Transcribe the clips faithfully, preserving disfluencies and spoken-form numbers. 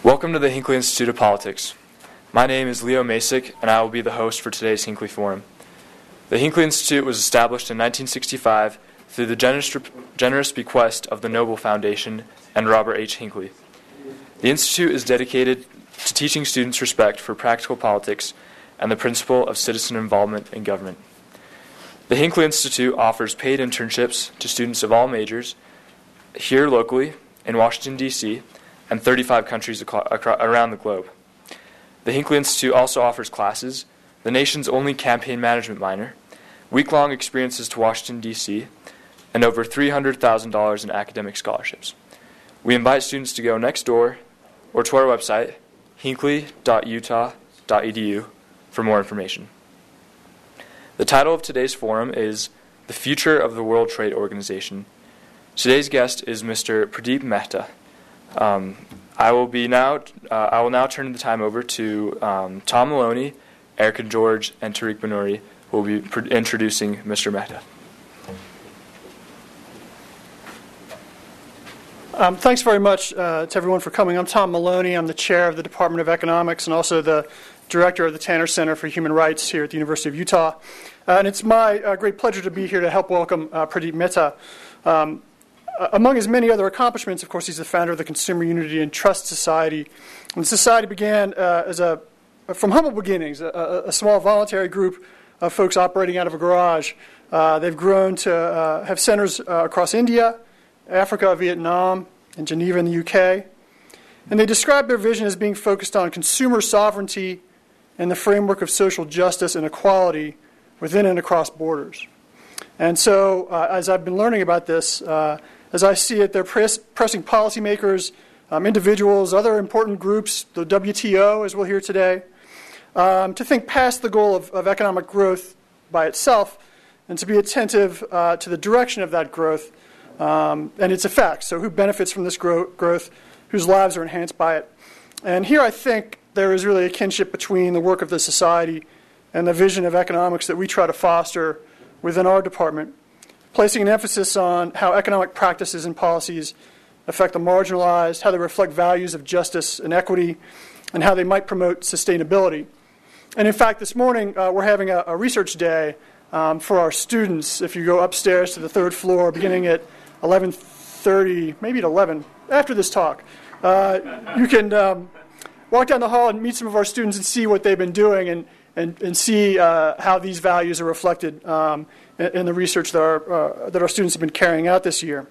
Welcome to the Hinckley Institute of Politics. My name is Leo Masick, and I will be the host for today's Hinckley Forum. The Hinckley Institute was established in nineteen sixty-five through the generous, generous bequest of the Noble Foundation and Robert H. Hinckley. The Institute is dedicated to teaching students respect for practical politics and the principle of citizen involvement in government. The Hinckley Institute offers paid internships to students of all majors here locally in Washington, D C, and thirty-five countries acro- acro- around the globe. The Hinckley Institute also offers classes, the nation's only campaign management minor, week-long experiences to Washington, D C, and over three hundred thousand dollars in academic scholarships. We invite students to go next door or to our website, hinckley dot utah dot e d u, for more information. The title of today's forum is The Future of the World Trade Organization. Today's guest is Mister Pradeep Mehta. Um, I will be now. Uh, I will now turn the time over to um, Tom Maloney, Erica George, and Tariq Benouri, who will be pr- introducing Mister Mehta. Um, thanks very much uh, to everyone for coming. I'm Tom Maloney. I'm the chair of the Department of Economics and also the director of the Tanner Center for Human Rights here at the University of Utah. Uh, and it's my uh, great pleasure to be here to help welcome uh, Pradeep Mehta. Um, Uh, among his many other accomplishments, of course, he's the founder of the Consumer Unity and Trust Society. And the society began uh, as a, from humble beginnings, a, a small voluntary group of folks operating out of a garage. Uh, they've grown to uh, have centers uh, across India, Africa, Vietnam, and Geneva in the U K. And they describe their vision as being focused on consumer sovereignty and the framework of social justice and equality within and across borders. And so, uh, as I've been learning about this, uh, as I see it, they're press, pressing policymakers, um, individuals, other important groups, the W T O, as we'll hear today, um, to think past the goal of, of economic growth by itself and to be attentive uh, to the direction of that growth um, and its effects. So who benefits from this grow- growth, whose lives are enhanced by it. And here I think there is really a kinship between the work of the society and the vision of economics that we try to foster within our department, placing an emphasis on how economic practices and policies affect the marginalized, how they reflect values of justice and equity, and how they might promote sustainability. And in fact, this morning uh, we're having a, a research day um, for our students. If you go upstairs to the third floor, beginning at eleven thirty, maybe at eleven, after this talk, uh, you can um, walk down the hall and meet some of our students and see what they've been doing and and, and see uh, how these values are reflected um, in, in the research that our, uh, that our students have been carrying out this year.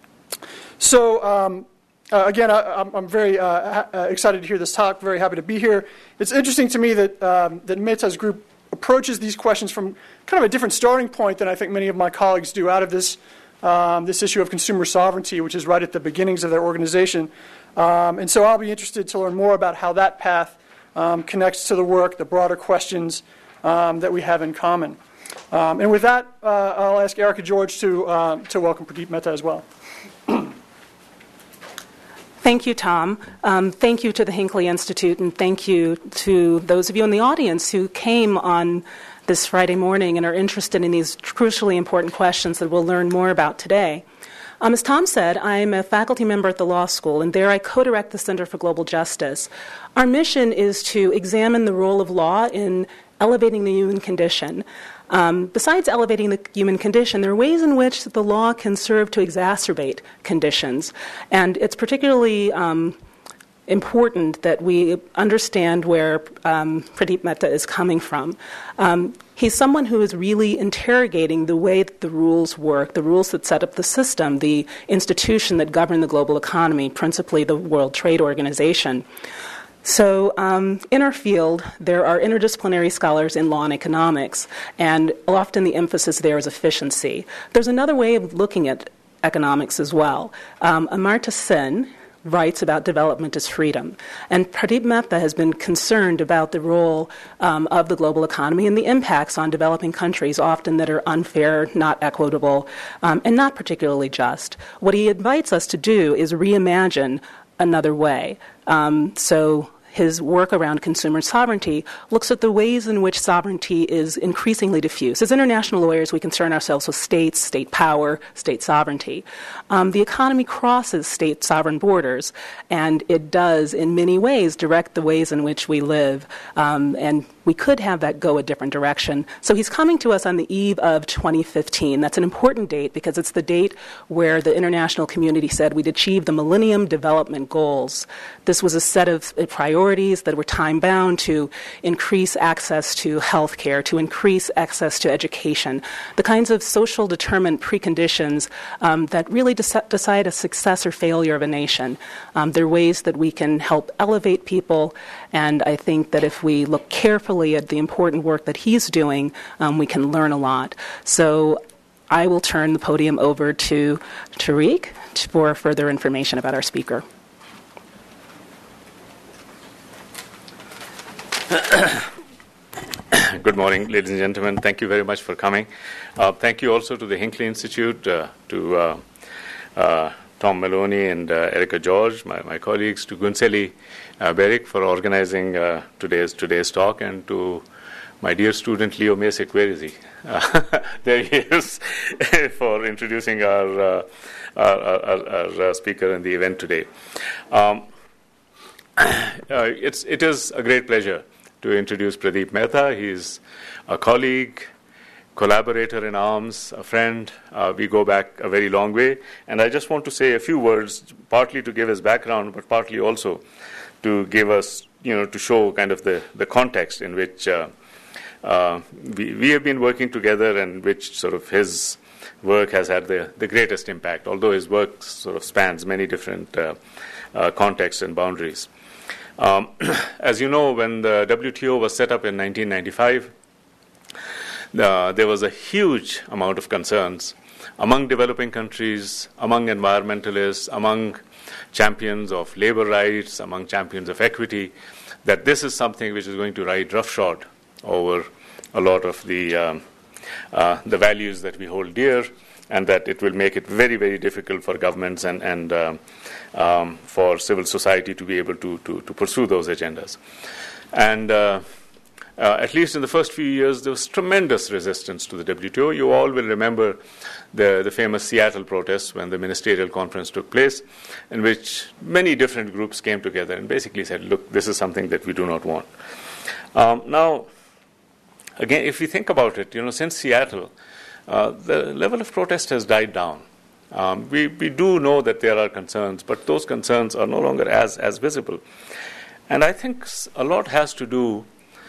So, um, uh, again, I, I'm, I'm very uh, ha- excited to hear this talk, very happy to be here. It's interesting to me that, um, that Mehta's group approaches these questions from kind of a different starting point than I think many of my colleagues do out of this, um, this issue of consumer sovereignty, which is right at the beginnings of their organization. Um, and so I'll be interested to learn more about how that path Um, connects to the work, the broader questions um, that we have in common. Um, and with that, uh, I'll ask Erica George to uh, to welcome Pradeep Mehta as well. Thank you, Tom. Um, thank you to the Hinckley Institute, and thank you to those of you in the audience who came on this Friday morning and are interested in these crucially important questions that we'll learn more about today. Um, as Tom said, I'm a faculty member at the law school, and there I co-direct the Center for Global Justice. Our mission is to examine the role of law in elevating the human condition. Um, besides elevating the human condition, there are ways in which the law can serve to exacerbate conditions, and it's particularly um, important that we understand where um, Pradeep Mehta is coming from. Um, he's someone who is really interrogating the way that the rules work, the rules that set up the system, the institution that govern the global economy, principally the World Trade Organization. So um, in our field, there are interdisciplinary scholars in law and economics, and often the emphasis there is efficiency. There's another way of looking at economics as well. Um, Amartya Sen writes about development as freedom. And Pradeep Mehta has been concerned about the role um, of the global economy and the impacts on developing countries, often that are unfair, not equitable, um, and not particularly just. What he invites us to do is reimagine another way. Um, so his work around consumer sovereignty looks at the ways in which sovereignty is increasingly diffuse. As international lawyers, we concern ourselves with states, state power, state sovereignty. Um, the economy crosses state sovereign borders, and it does, in many ways, direct the ways in which we live. Um, and we could have that go a different direction. So he's coming to us on the eve of twenty fifteen. That's an important date because it's the date where the international community said we'd achieve the Millennium Development Goals. This was a set of priorities that were time-bound to increase access to health care, to increase access to education, the kinds of social determined preconditions um, that really de- decide a success or failure of a nation. Um, there are ways that we can help elevate people, and I think that if we look carefully at the important work that he's doing, um, we can learn a lot. So I will turn the podium over to Tariq for further information about our speaker. Good morning, ladies and gentlemen. Thank you very much for coming. Uh, thank you also to the Hinckley Institute, uh, to uh, uh, Tom Maloney and uh, Erica George, my, my colleagues, to Gunseli uh, Beric for organizing uh, today's today's talk, and to my dear student Leo Masick. Where is he? Uh, there he is, for introducing our, uh, our, our, our uh, speaker in the event today. Um, uh, it's it is a great pleasure to introduce Pradeep Mehta. He's a colleague, collaborator in arms, a friend. Uh, we go back a very long way. And I just want to say a few words, partly to give his background, but partly also to give us, you know, to show kind of the, the context in which uh, uh, we, we have been working together, and which sort of his work has had the, the greatest impact, although his work sort of spans many different uh, uh, contexts and boundaries. Um, as you know, when the W T O was set up in nineteen ninety-five, uh, there was a huge amount of concerns among developing countries, among environmentalists, among champions of labor rights, among champions of equity, that this is something which is going to ride roughshod over a lot of the um, uh, the values that we hold dear, and that it will make it very, very difficult for governments and, and uh, um, for civil society to be able to, to, to pursue those agendas. And uh, uh, at least in the first few years, there was tremendous resistance to the W T O. You all will remember the, the famous Seattle protests when the ministerial conference took place, in which many different groups came together and basically said, look, this is something that we do not want. Um, now, again, if we think about it, you know, since Seattle, Uh, the level of protest has died down. Um, we, we do know that there are concerns, but those concerns are no longer as, as visible. And I think a lot has to do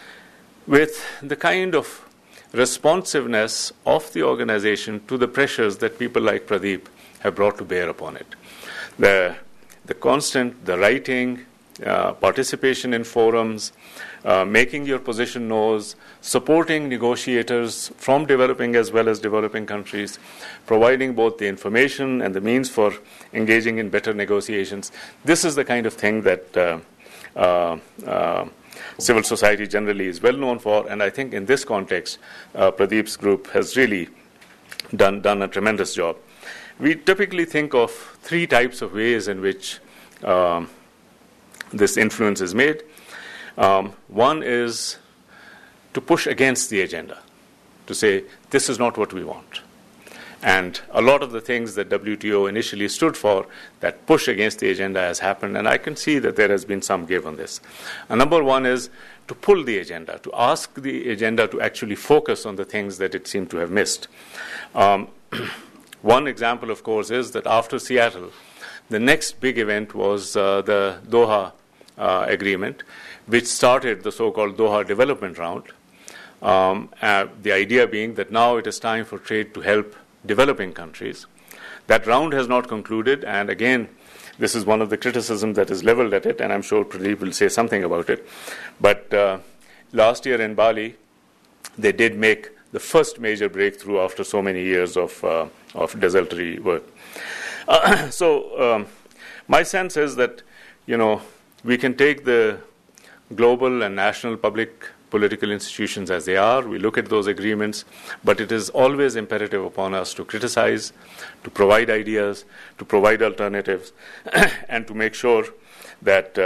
with the kind of responsiveness of the organization to the pressures that people like Pradeep have brought to bear upon it. The, the constant, the writing, uh, participation in forums, uh, making your position known, supporting negotiators from developing as well as developing countries, providing both the information and the means for engaging in better negotiations. This is the kind of thing that uh, uh, uh, civil society generally is well known for, and I think in this context, uh, Pradeep's group has really done, done a tremendous job. We typically think of three types of ways in which um, this influence is made. Um, one is to push against the agenda, to say, this is not what we want. And a lot of the things that W T O initially stood for, that push against the agenda, has happened, and I can see that there has been some give on this. And number one is to pull the agenda, to ask the agenda to actually focus on the things that it seemed to have missed. Um, one example, of course, is that after Seattle, the next big event was uh, the Doha uh, Agreement, which started the so-called Doha Development Round. Um, uh, the idea being that now it is time for trade to help developing countries. That round has not concluded, and again, this is one of the criticisms that is leveled at it, and I'm sure Pradeep will say something about it. But uh, last year in Bali, they did make the first major breakthrough after so many years of, uh, of desultory work. Uh, so um, my sense is that, you know, we can take the global and national public political institutions as they are. We look at those agreements, but it is always imperative upon us to criticize, to provide ideas, to provide alternatives, and to make sure that uh,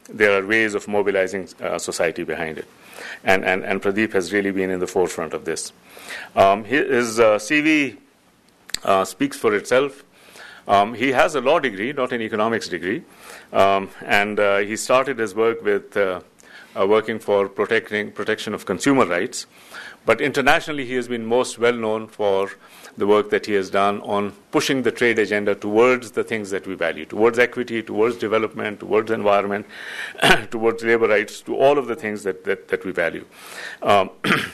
there are ways of mobilizing uh, society behind it. And, and, and Pradeep has really been in the forefront of this. Um, his uh, C V uh, speaks for itself. Um, he has a law degree, not an economics degree, um, and uh, he started his work with uh, uh, working for protecting protection of consumer rights. But internationally, he has been most well known for the work that he has done on pushing the trade agenda towards the things that we value, towards equity, towards development, towards environment, towards labor rights, to all of the things that, that, that we value. Um,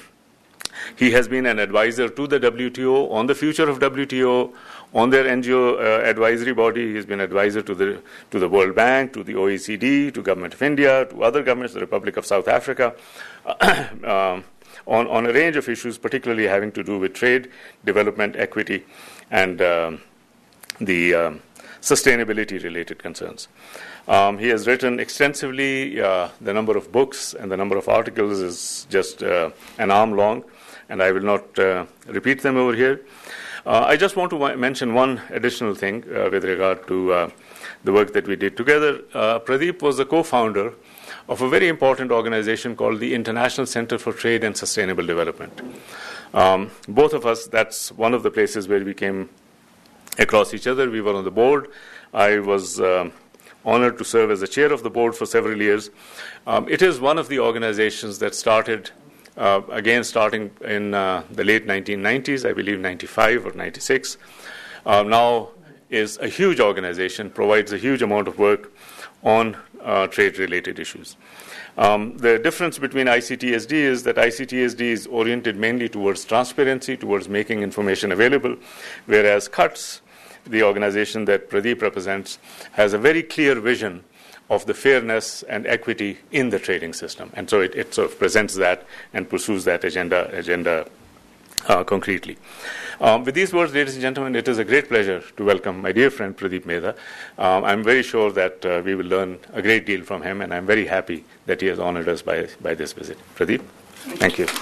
he has been an advisor to the W T O on the future of W T O, on their N G O uh, advisory body. He's been advisor to the to the World Bank, to the O E C D, to Government of India, to other governments, the Republic of South Africa, um, on, on a range of issues, particularly having to do with trade, development, equity, and um, the um, sustainability-related concerns. Um, he has written extensively. Uh, the number of books and the number of articles is just uh, an arm long, and I will not uh, repeat them over here. Uh, I just want to w- mention one additional thing uh, with regard to uh, the work that we did together. Uh, Pradeep was the co-founder of a very important organization called the International Center for Trade and Sustainable Development. Um, both of us, that's one of the places where we came across each other. We were on the board. I was uh, honored to serve as the chair of the board for several years. Um, it is one of the organizations that started Uh, again, starting in uh, the late nineteen nineties, I believe ninety-five or ninety-six, uh, now is a huge organization, provides a huge amount of work on uh, trade-related issues. Um, the difference between I C T S D is that I C T S D is oriented mainly towards transparency, towards making information available, whereas C U T S, the organization that Pradeep represents, has a very clear vision of the fairness and equity in the trading system. And so it, it sort of presents that and pursues that agenda agenda uh, concretely. Um, with these words, ladies and gentlemen, it is a great pleasure to welcome my dear friend Pradeep Mehta. Um, I'm very sure that uh, we will learn a great deal from him, and I'm very happy that he has honored us by, by this visit. Pradeep, thank you.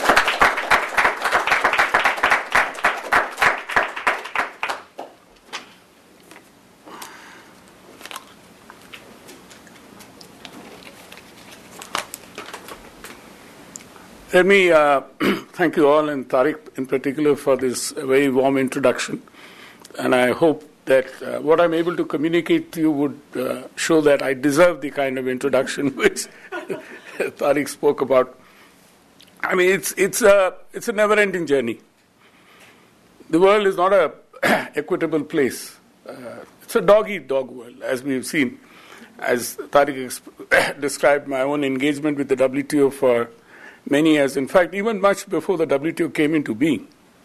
Let me uh, thank you all, and Tariq in particular, for this very warm introduction. And I hope that uh, what I'm able to communicate to you would uh, show that I deserve the kind of introduction which Tariq spoke about. I mean, it's it's a it's a never-ending journey. The world is not a equitable place. Uh, it's a dog-eat-dog world, as we've seen. As Tariq exp- described, my own engagement with the W T O for many years, in fact, even much before the W T O came into being.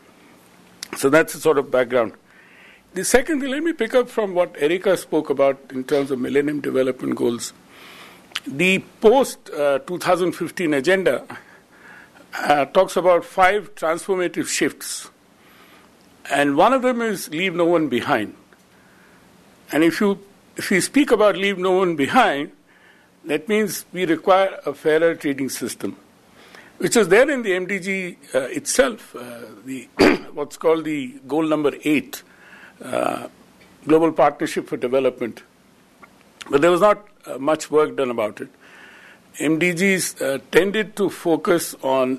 So that's the sort of background. The second thing, let me pick up from what Erica spoke about in terms of Millennium Development Goals. The post-twenty fifteen agenda uh, talks about five transformative shifts. And one of them is leave no one behind. And if you, if you speak about leave no one behind, that means we require a fairer trading system, which is there in the M D G uh, itself, uh, the what's called the goal number eight, uh, Global Partnership for Development. But there was not uh, much work done about it. M D Gs uh, tended to focus on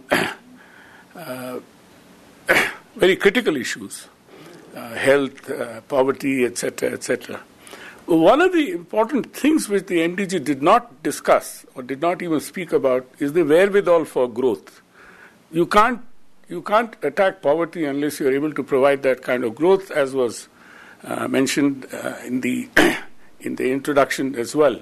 uh, very critical issues, uh, health, uh, poverty, et cetera, et cetera. One of the important things which the M D G did not discuss or did not even speak about is the wherewithal for growth. You can't you can't attack poverty unless you're able to provide that kind of growth, as was uh, mentioned uh, in the in the introduction as well.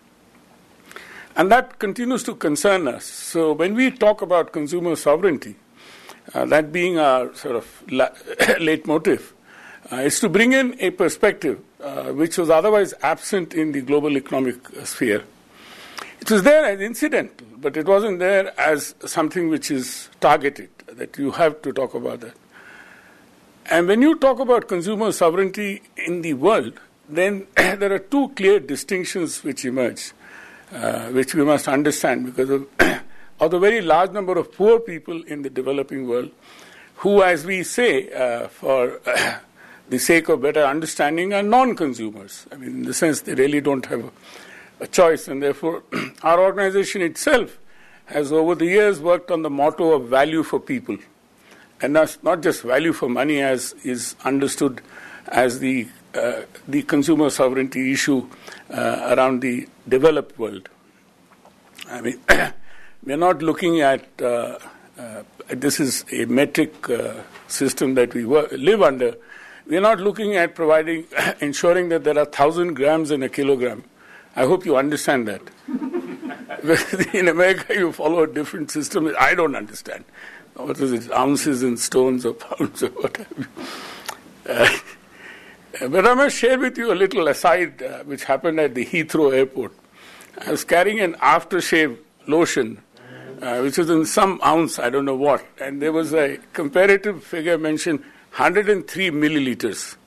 And that continues to concern us. So when we talk about consumer sovereignty, uh, that being our sort of la- leitmotif, Uh, is to bring in a perspective uh, which was otherwise absent in the global economic sphere. It was there as incidental, but it wasn't there as something which is targeted, that you have to talk about that. And when you talk about consumer sovereignty in the world, then there are two clear distinctions which emerge, uh, which we must understand because of, of the very large number of poor people in the developing world who, as we say, uh, for the sake of better understanding, are non-consumers. I mean, in the sense they really don't have a choice. And therefore, our organization itself has over the years worked on the motto of value for people. And that's not just value for money as is understood as the, uh, the consumer sovereignty issue uh, around the developed world. I mean, we're not looking at, uh, uh, this is a metric uh, system that we work, live under. We're not looking at providing, ensuring that there are one thousand grams in a kilogram. I hope you understand that. In America, you follow a different system. I don't understand. What is it, ounces and stones or pounds or what have you. Uh, but I must share with you a little aside uh, which happened at the Heathrow airport. I was carrying an aftershave lotion, uh, which was in some ounce, I don't know what, and there was a comparative figure mentioned, one hundred three milliliters.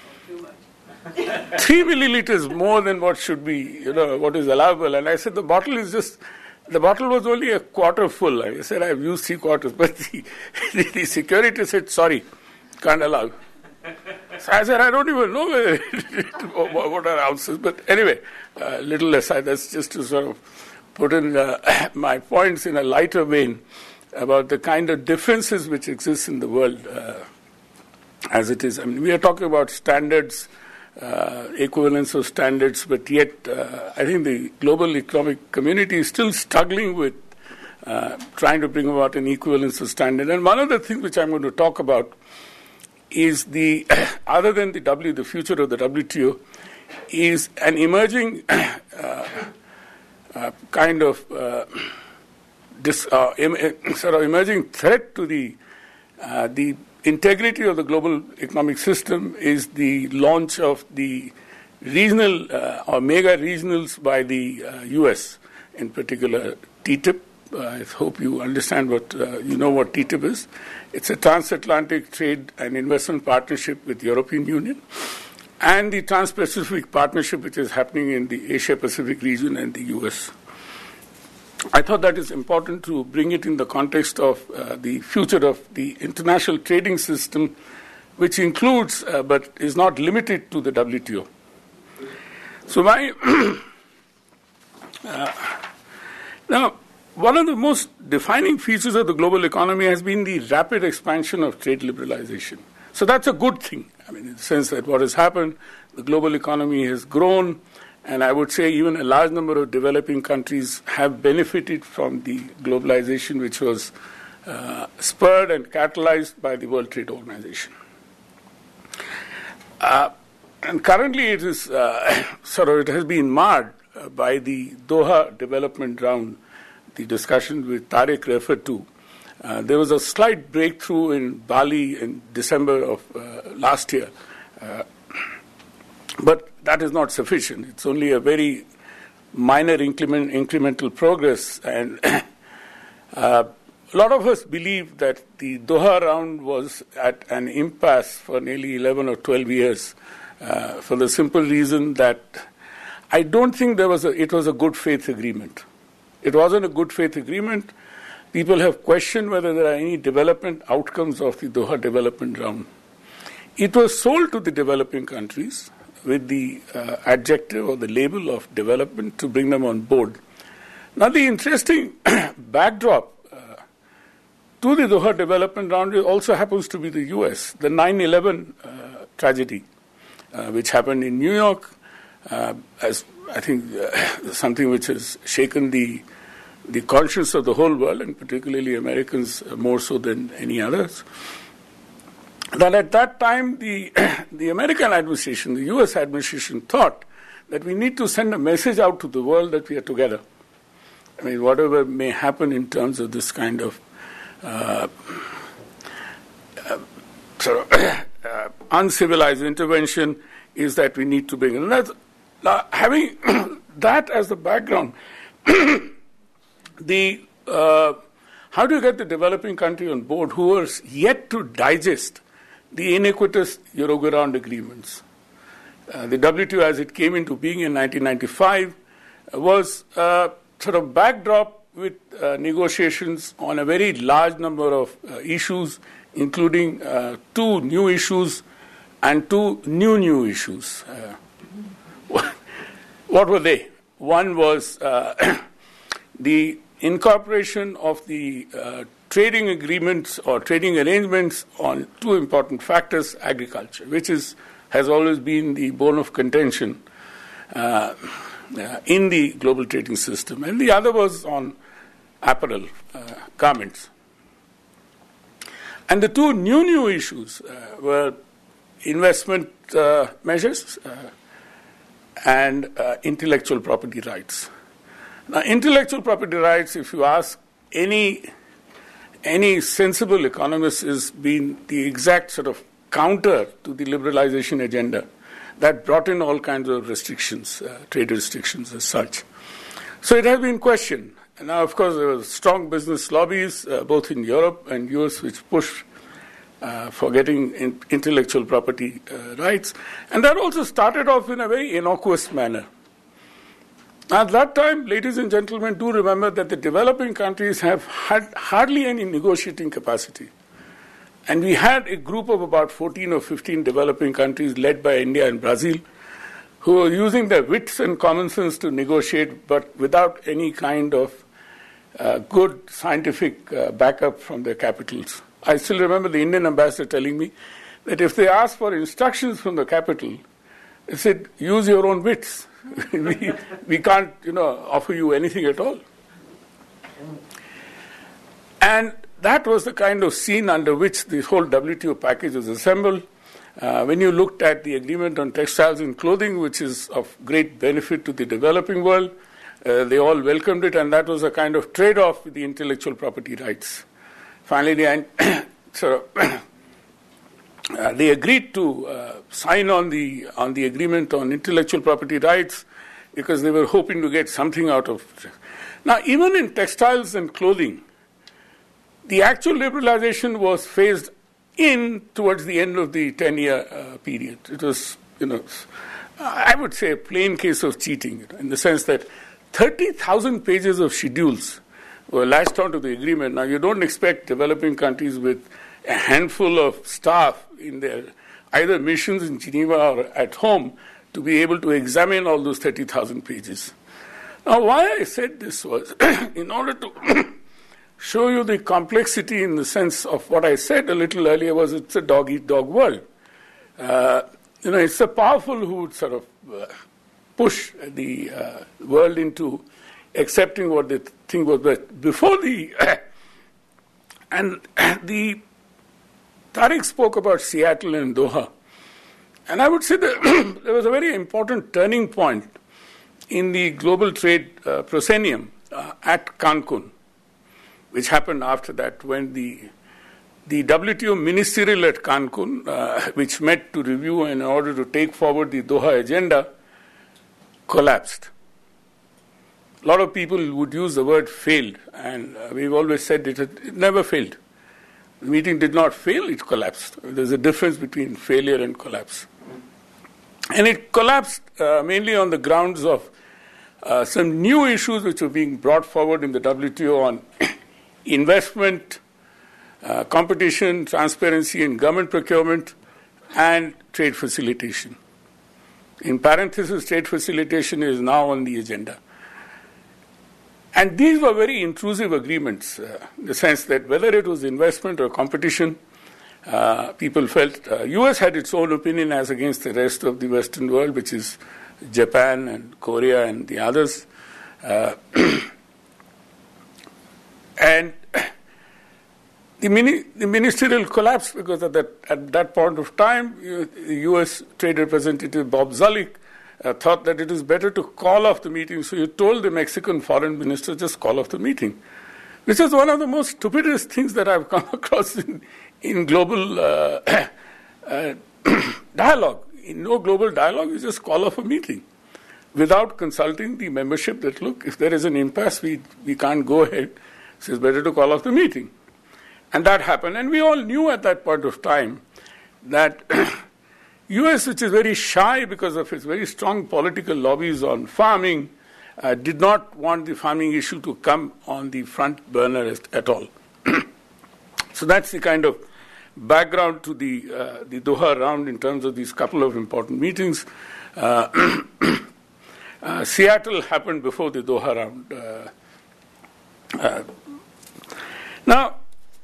Three milliliters more than what should be, you know, what is allowable. And I said, the bottle is just, the bottle was only a quarter full. I said, I've used three quarters. But the, the, the security said, sorry, can't allow. So I said, I don't even know whether what are ounces. But anyway, a uh, little aside, that's just to sort of put in uh, my points in a lighter vein about the kind of differences which exist in the world uh, as it is. I mean, we are talking about standards, uh, equivalence of standards, but yet uh, I think the global economic community is still struggling with uh, trying to bring about an equivalence of standard. And one of the things which I'm going to talk about is the, other than the W, the future of the W T O, is an emerging uh, uh, kind of uh, dis, uh, em, sort of emerging threat to the uh, the integrity of the global economic system is the launch of the regional uh, or mega regionals by the uh, U S, in particular T T I P. Uh, I hope you understand what, uh, you know what T T I P is. It's a transatlantic trade and investment partnership with the European Union and the Trans-Pacific Partnership which is happening in the Asia-Pacific region and the U S. I thought that is important to bring it in the context of uh, the future of the international trading system, which includes uh, but is not limited to the W T O. So my uh, now, one of the most defining features of the global economy has been the rapid expansion of trade liberalization. So that's a good thing. I mean, in the sense that what has happened, the global economy has grown, and I would say even a large number of developing countries have benefited from the globalization which was uh, spurred and catalyzed by the World Trade Organization. Uh, and currently it is uh, sort of, it has been marred uh, by the Doha development round, the discussion which Tariq referred to. Uh, there was a slight breakthrough in Bali in December of uh, last year. Uh, but that is not sufficient. It's only a very minor increment, incremental progress. And uh, a lot of us believe that the Doha round was at an impasse for nearly eleven or twelve years uh, for the simple reason that I don't think there was a, it was a good faith agreement. It wasn't a good faith agreement. People have questioned whether there are any development outcomes of the Doha development round. It was sold to the developing countries with the uh, adjective or the label of development to bring them on board. Now, the interesting backdrop uh, to the Doha development round also happens to be the U S. The nine eleven uh, tragedy, uh, which happened in New York, uh, as I think uh, something which has shaken the the conscience of the whole world, and particularly Americans uh, more so than any others. That at that time, the the American administration, the U S administration, thought that we need to send a message out to the world that we are together. I mean, whatever may happen in terms of this kind of uh, uh, sort of uh, uncivilized intervention, is that we need to bring in. And that's, now, having that as the background, the uh, how do you get the developing country on board who are yet to digest the iniquitous Uruguay Round agreements? Uh, the W T O, as it came into being in nineteen ninety-five, uh, was uh, sort of backdrop with uh, negotiations on a very large number of uh, issues, including uh, two new issues and two new new issues. Uh, what were they? One was uh, the incorporation of the uh, trading agreements or trading arrangements on two important factors, agriculture, which is has always been the bone of contention uh, uh, in the global trading system. And the other was on apparel, uh, garments. And the two new, new issues uh, were investment uh, measures uh, and uh, intellectual property rights. Now, intellectual property rights, if you ask any any sensible economist, has been the exact sort of counter to the liberalization agenda that brought in all kinds of restrictions, uh, trade restrictions as such. So it has been questioned. And now, of course, there were strong business lobbies, uh, both in Europe and U S, which pushed uh, for getting in intellectual property uh, rights. And that also started off in a very innocuous manner. At that time, ladies and gentlemen, do remember that the developing countries have had hardly any negotiating capacity. And we had a group of about fourteen or fifteen developing countries led by India and Brazil who were using their wits and common sense to negotiate, but without any kind of uh, good scientific uh, backup from their capitals. I still remember the Indian ambassador telling me that if they asked for instructions from the capital, they said, use your own wits. we, we can't, you know, offer you anything at all. And that was the kind of scene under which the whole W T O package was assembled. Uh, when you looked at the agreement on textiles and clothing, which is of great benefit to the developing world, uh, they all welcomed it, and that was a kind of trade-off with the intellectual property rights. Finally, they, so, uh, they agreed to uh, sign on the on the agreement on intellectual property rights because they were hoping to get something out of it. Now, even in textiles and clothing, the actual liberalization was phased in towards the end of the ten-year uh, period. It was, you know, I would say a plain case of cheating, in the sense that thirty thousand pages of schedules were latched onto the agreement. Now, you don't expect developing countries with a handful of staff in their either missions in Geneva or at home to be able to examine all those thirty thousand pages. Now, why I said this was in order to show you the complexity in the sense of what I said a little earlier was it's a dog-eat-dog world. Uh, you know, it's the powerful who would sort of uh, push the uh, world into accepting what they think was best. Before the, uh, and the, Tariq spoke about Seattle and Doha. And I would say that there was a very important turning point in the global trade uh, proscenium uh, at Cancun, which happened after that, when the the W T O ministerial at Cancun, uh, which met to review in order to take forward the Doha agenda, collapsed. A lot of people would use the word failed, and uh, we've always said it, it never failed. The meeting did not fail, it collapsed. There's a difference between failure and collapse. And it collapsed uh, mainly on the grounds of uh, some new issues which were being brought forward in the W T O on investment, uh, competition, transparency in government procurement, and trade facilitation. In parenthesis, trade facilitation is now on the agenda. And these were very intrusive agreements, uh, in the sense that whether it was investment or competition, uh, people felt uh, U S had its own opinion as against the rest of the Western world, which is Japan and Korea and the others. Uh, And the, mini, the ministerial collapsed because at that, at that point of time, the U S Trade Representative Bob Zoellick uh, thought that it is better to call off the meeting. So he told the Mexican foreign minister, just call off the meeting, which is one of the most stupidest things that I've come across in, in global uh, uh, dialogue. In no global dialogue, you just call off a meeting without consulting the membership that, look, if there is an impasse, we, we can't go ahead. So it's better to call off the meeting. And that happened. And we all knew at that point of time that U S, which is very shy because of its very strong political lobbies on farming, uh, did not want the farming issue to come on the front burner at, at all. So that's the kind of background to the, uh, the Doha round in terms of these couple of important meetings. Uh, Uh, Seattle happened before the Doha round. Uh, uh, now,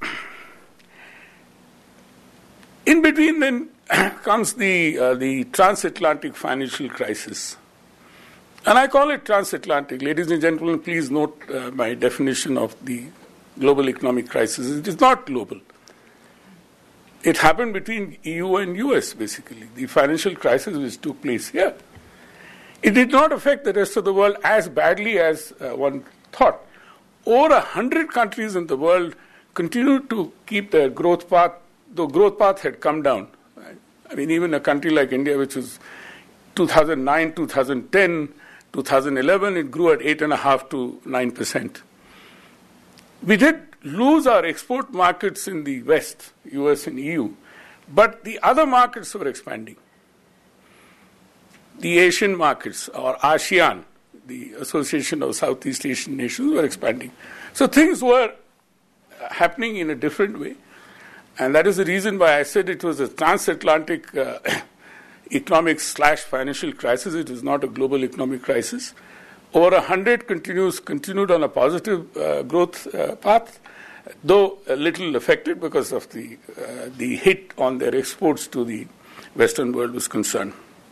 in between then comes the uh, the transatlantic financial crisis. And I call it transatlantic. Ladies and gentlemen, please note uh, my definition of the global economic crisis. It is not global. It happened between E U and U S, basically, the financial crisis which took place here. It did not affect the rest of the world as badly as uh, one thought. Over a hundred countries in the world continued to keep their growth path, though growth path had come down. I mean, even a country like India, which was two thousand nine, two thousand ten, two thousand eleven, it grew at eight point five to nine percent. We did lose our export markets in the West, U S and E U, but the other markets were expanding. The Asian markets, or ASEAN, the Association of Southeast Asian Nations, were expanding. So things were happening in a different way. And that is the reason why I said it was a transatlantic uh, economic slash financial crisis. It is not a global economic crisis. Over a hundred continues continued on a positive uh, growth uh, path, though a little affected because of the uh, the hit on their exports to the Western world was concerned.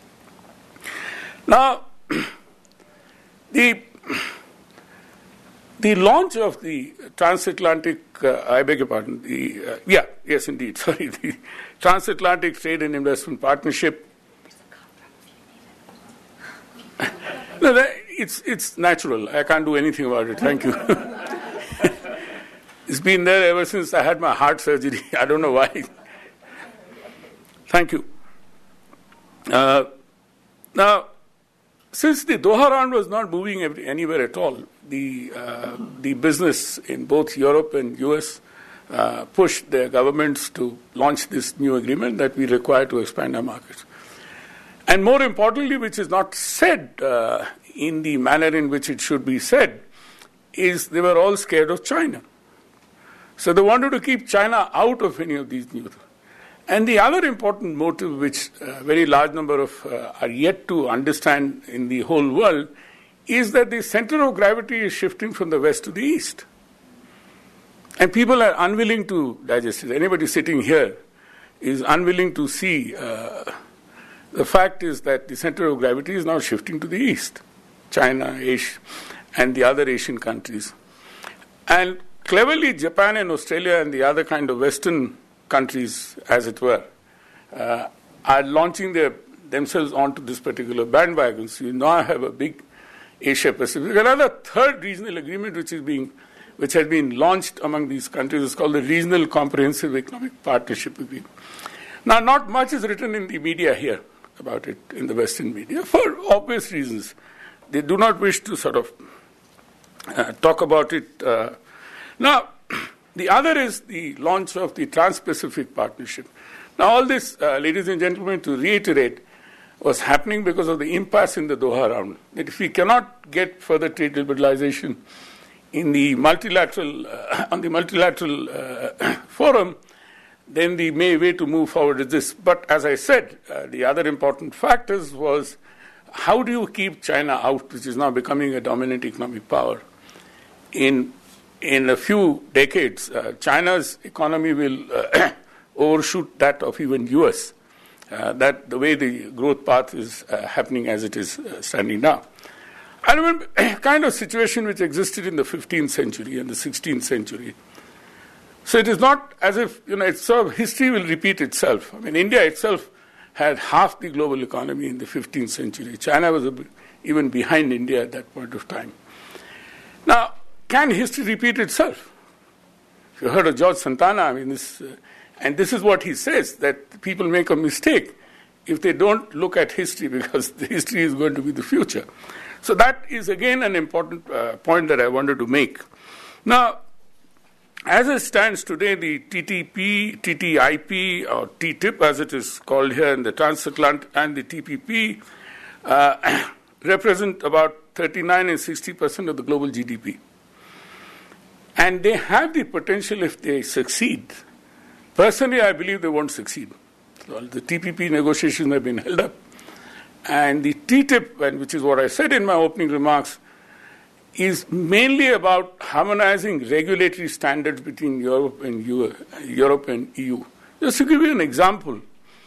Now, the the launch of the transatlantic, uh, I beg your pardon, the, uh, yeah, yes indeed, sorry, the transatlantic trade and investment partnership. No, that, it's it's natural. I can't do anything about it. Thank you. It's been there ever since I had my heart surgery. I don't know why. Thank you. Uh, now, since the Doha round was not moving every, anywhere at all, the uh, the business in both Europe and U S uh, pushed their governments to launch this new agreement that we require to expand our markets. And more importantly, which is not said uh, in the manner in which it should be said, is they were all scared of China. So they wanted to keep China out of any of these new. And the other important motive, which a very large number of uh, are yet to understand in the whole world, is that the center of gravity is shifting from the west to the east. And people are unwilling to digest it. Anybody sitting here is unwilling to see uh, the fact is that the center of gravity is now shifting to the east, China, Asia, and the other Asian countries. And cleverly, Japan and Australia and the other kind of Western countries, as it were, uh, are launching their, themselves onto this particular bandwagon. So you now have a big Asia Pacific. Another third regional agreement which is being, which has been launched among these countries is called the Regional Comprehensive Economic Partnership Agreement. Now, not much is written in the media here about it, in the Western media, for obvious reasons. They do not wish to sort of uh, talk about it. Uh, now, the other is the launch of the Trans-Pacific Partnership. Now, all this, uh, ladies and gentlemen, to reiterate, was happening because of the impasse in the Doha round. That if we cannot get further trade liberalization in the multilateral, uh, on the multilateral uh, forum, then the main way to move forward is this. But as I said, uh, the other important factors was how do you keep China out, which is now becoming a dominant economic power? In in a few decades, uh, China's economy will uh, overshoot that of even U S. Uh, that the way the growth path is uh, happening as it is uh, standing now. I remember a kind of situation which existed in the fifteenth century and the sixteenth century. So it is not as if, you know, it's sort of history will repeat itself. I mean, India itself had half the global economy in the fifteenth century. China was a bit, even behind India at that point of time. Now, can history repeat itself? If you heard of George Santana, I mean, this, uh, and this is what he says, that people make a mistake if they don't look at history, because the history is going to be the future. So that is, again, an important uh, point that I wanted to make. Now, as it stands today, the T T P, T T I P, or T T I P, as it is called here in the Transatlantic, and the T P P, uh, represent about thirty-nine and sixty percent of the global G D P. And they have the potential if they succeed. Personally, I believe they won't succeed. Well, the T P P negotiations have been held up. And the T T I P, which is what I said in my opening remarks, is mainly about harmonizing regulatory standards between Europe and U S, Europe and E U. Just to give you an example,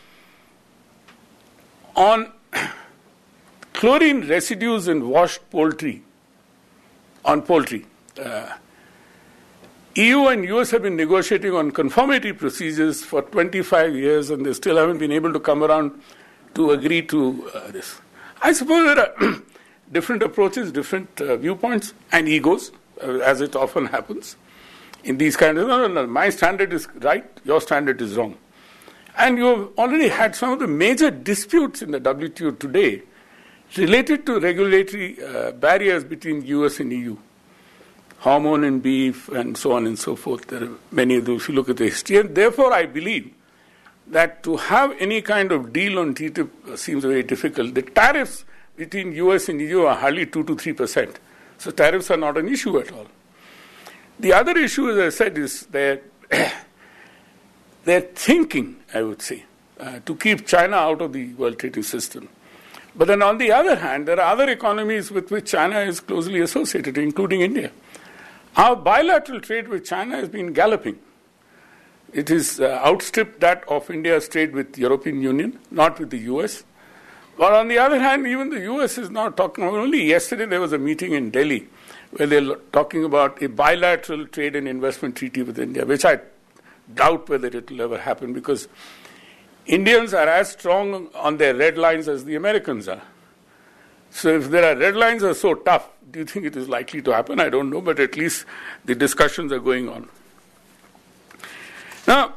on chlorine residues in washed poultry, on poultry, uh, E U and U S have been negotiating on conformity procedures for twenty-five years, and they still haven't been able to come around to agree to uh, this. I suppose there are different approaches, different uh, viewpoints, and egos, uh, as it often happens in these kinds of, no, no, no, my standard is right, your standard is wrong. And you have already had some of the major disputes in the W T O today related to regulatory uh, barriers between U S and E U. Hormone in beef and so on and so forth. There are many of those if you look at the history. And therefore, I believe that to have any kind of deal on T T I P seems very difficult. The tariffs between U S and E U are hardly two to three percent. So tariffs are not an issue at all. The other issue, as I said, is their, their thinking, I would say, uh, to keep China out of the world trading system. But then on the other hand, there are other economies with which China is closely associated, including India. Our bilateral trade with China has been galloping. It has uh, outstripped that of India's trade with the European Union, not with the U S. But on the other hand, even the U S is now talking about, only yesterday there was a meeting in Delhi where they're talking about a bilateral trade and investment treaty with India, which I doubt whether it will ever happen, because Indians are as strong on their red lines as the Americans are. So if their red lines are so tough, do you think it is likely to happen? I don't know, but at least the discussions are going on. Now,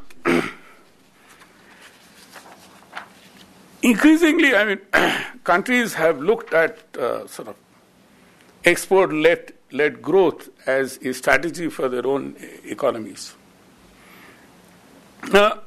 increasingly, I mean, countries have looked at uh, sort of export-led led growth as a strategy for their own economies. Now,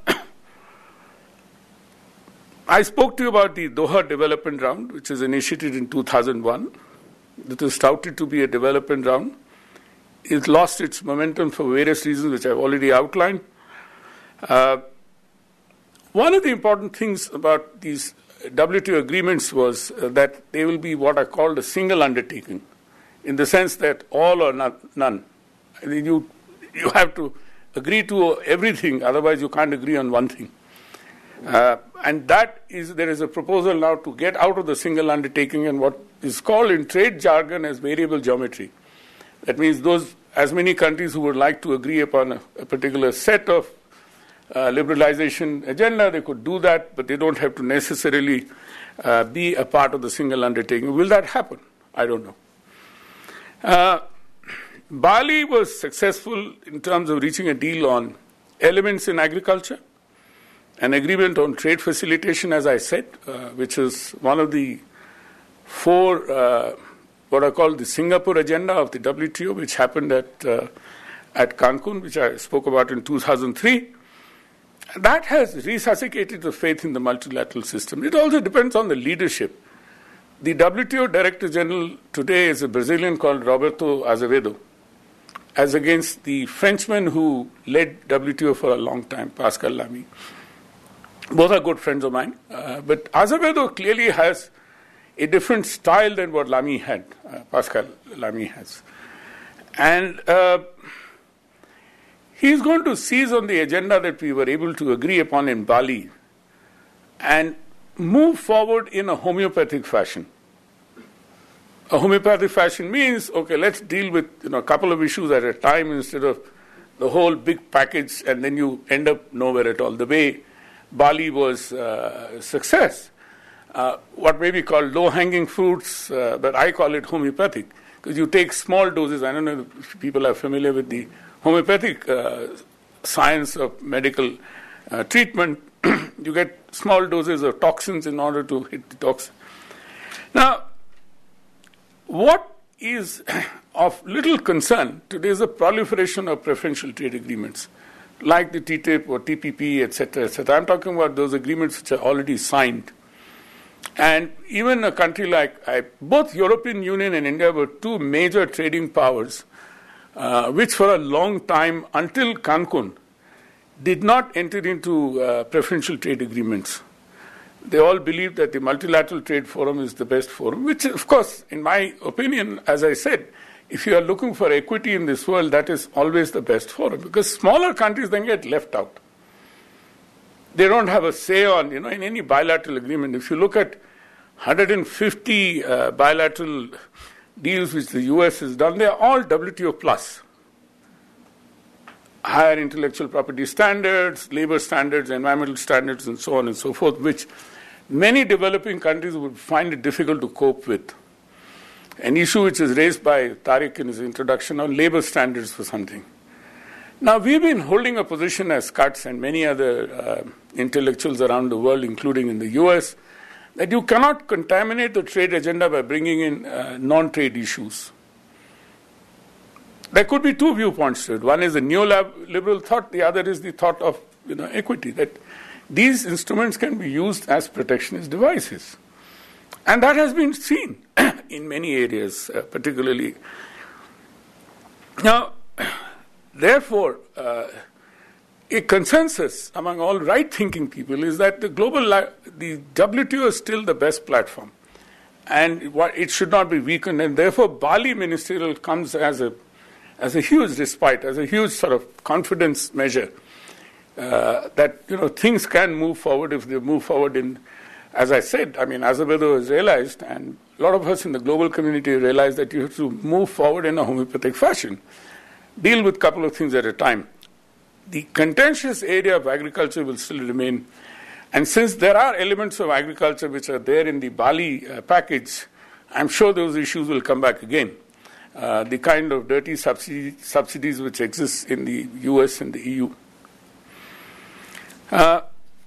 I spoke to you about the Doha Development Round, which was initiated in two thousand one. It was touted to be a development round. It lost its momentum for various reasons, which I've already outlined. Uh, one of the important things about these W T O agreements was uh, that they will be what are called a single undertaking, in the sense that all or not, none. I mean, you, you have to agree to everything, otherwise you can't agree on one thing. Uh, and that is, there is a proposal now to get out of the single undertaking and what is called in trade jargon as variable geometry. That means those, as many countries who would like to agree upon a, a particular set of uh, liberalization agenda, they could do that, but they don't have to necessarily uh, be a part of the single undertaking. Will that happen? I don't know. Uh, Bali was successful in terms of reaching a deal on elements in agriculture, an agreement on trade facilitation, as I said, uh, which is one of the four, uh, what are called the Singapore agenda of the W T O, which happened at uh, at Cancun, which I spoke about in two thousand three. That has resuscitated the faith in the multilateral system. It also depends on the leadership. The W T O Director General today is a Brazilian called Roberto Azevedo, as against the Frenchman who led W T O for a long time, Pascal Lamy. Both are good friends of mine. Uh, but Azevedo clearly has a different style than what Lamy had, uh, Pascal Lamy has. And uh, he's going to seize on the agenda that we were able to agree upon in Bali and move forward in a homeopathic fashion. A homeopathic fashion means, okay, let's deal with you know, a couple of issues at a time instead of the whole big package, and then you end up nowhere at all. The way Bali was uh, a success, uh, what may be called low-hanging fruits, uh, but I call it homeopathic, because you take small doses. I don't know if people are familiar with the homeopathic uh, science of medical uh, treatment. You get small doses of toxins in order to hit the toxin. Now, what is of little concern today is the proliferation of preferential trade agreements, like the T T I P or T P P, et cetera, et cetera. I'm talking about those agreements which are already signed. And even a country like, I, both European Union and India were two major trading powers, uh, which for a long time, until Cancun, did not enter into uh, preferential trade agreements. they all believe that the Multilateral Trade Forum is the best forum, which, of course, in my opinion, as I said, if you are looking for equity in this world, that is always the best forum, because smaller countries then get left out. They don't have a say on, you know, in any bilateral agreement. If you look at one hundred fifty uh, bilateral deals which the U S has done, they are all W T O plus. Higher intellectual property standards, labor standards, environmental standards, and so on and so forth, which many developing countries would find it difficult to cope with. An issue which is raised by Tariq in his introduction on labor standards for something. Now, we've been holding a position as Cutts and many other uh, intellectuals around the world, including in the U S, that you cannot contaminate the trade agenda by bringing in uh, non-trade issues. There could be two viewpoints to it. One is the neoliberal thought, the other is the thought of, you know, equity, that these instruments can be used as protectionist devices. And that has been seen in many areas, uh, particularly. Now, therefore, uh, a consensus among all right-thinking people is that the global, li- the W T O is still the best platform, and what, it should not be weakened. And therefore, Bali Ministerial comes as a as a huge respite, as a huge sort of confidence measure uh, that, you know, things can move forward if they move forward in. As I said, I mean, Azevedo has realized, and a lot of us in the global community realize that you have to move forward in a homeopathic fashion. Deal with a couple of things at a time. The contentious area of agriculture will still remain. And since there are elements of agriculture which are there in the Bali uh, package, I'm sure those issues will come back again. Uh, the kind of dirty subsidy, subsidies which exist in the U S and the E U. Uh,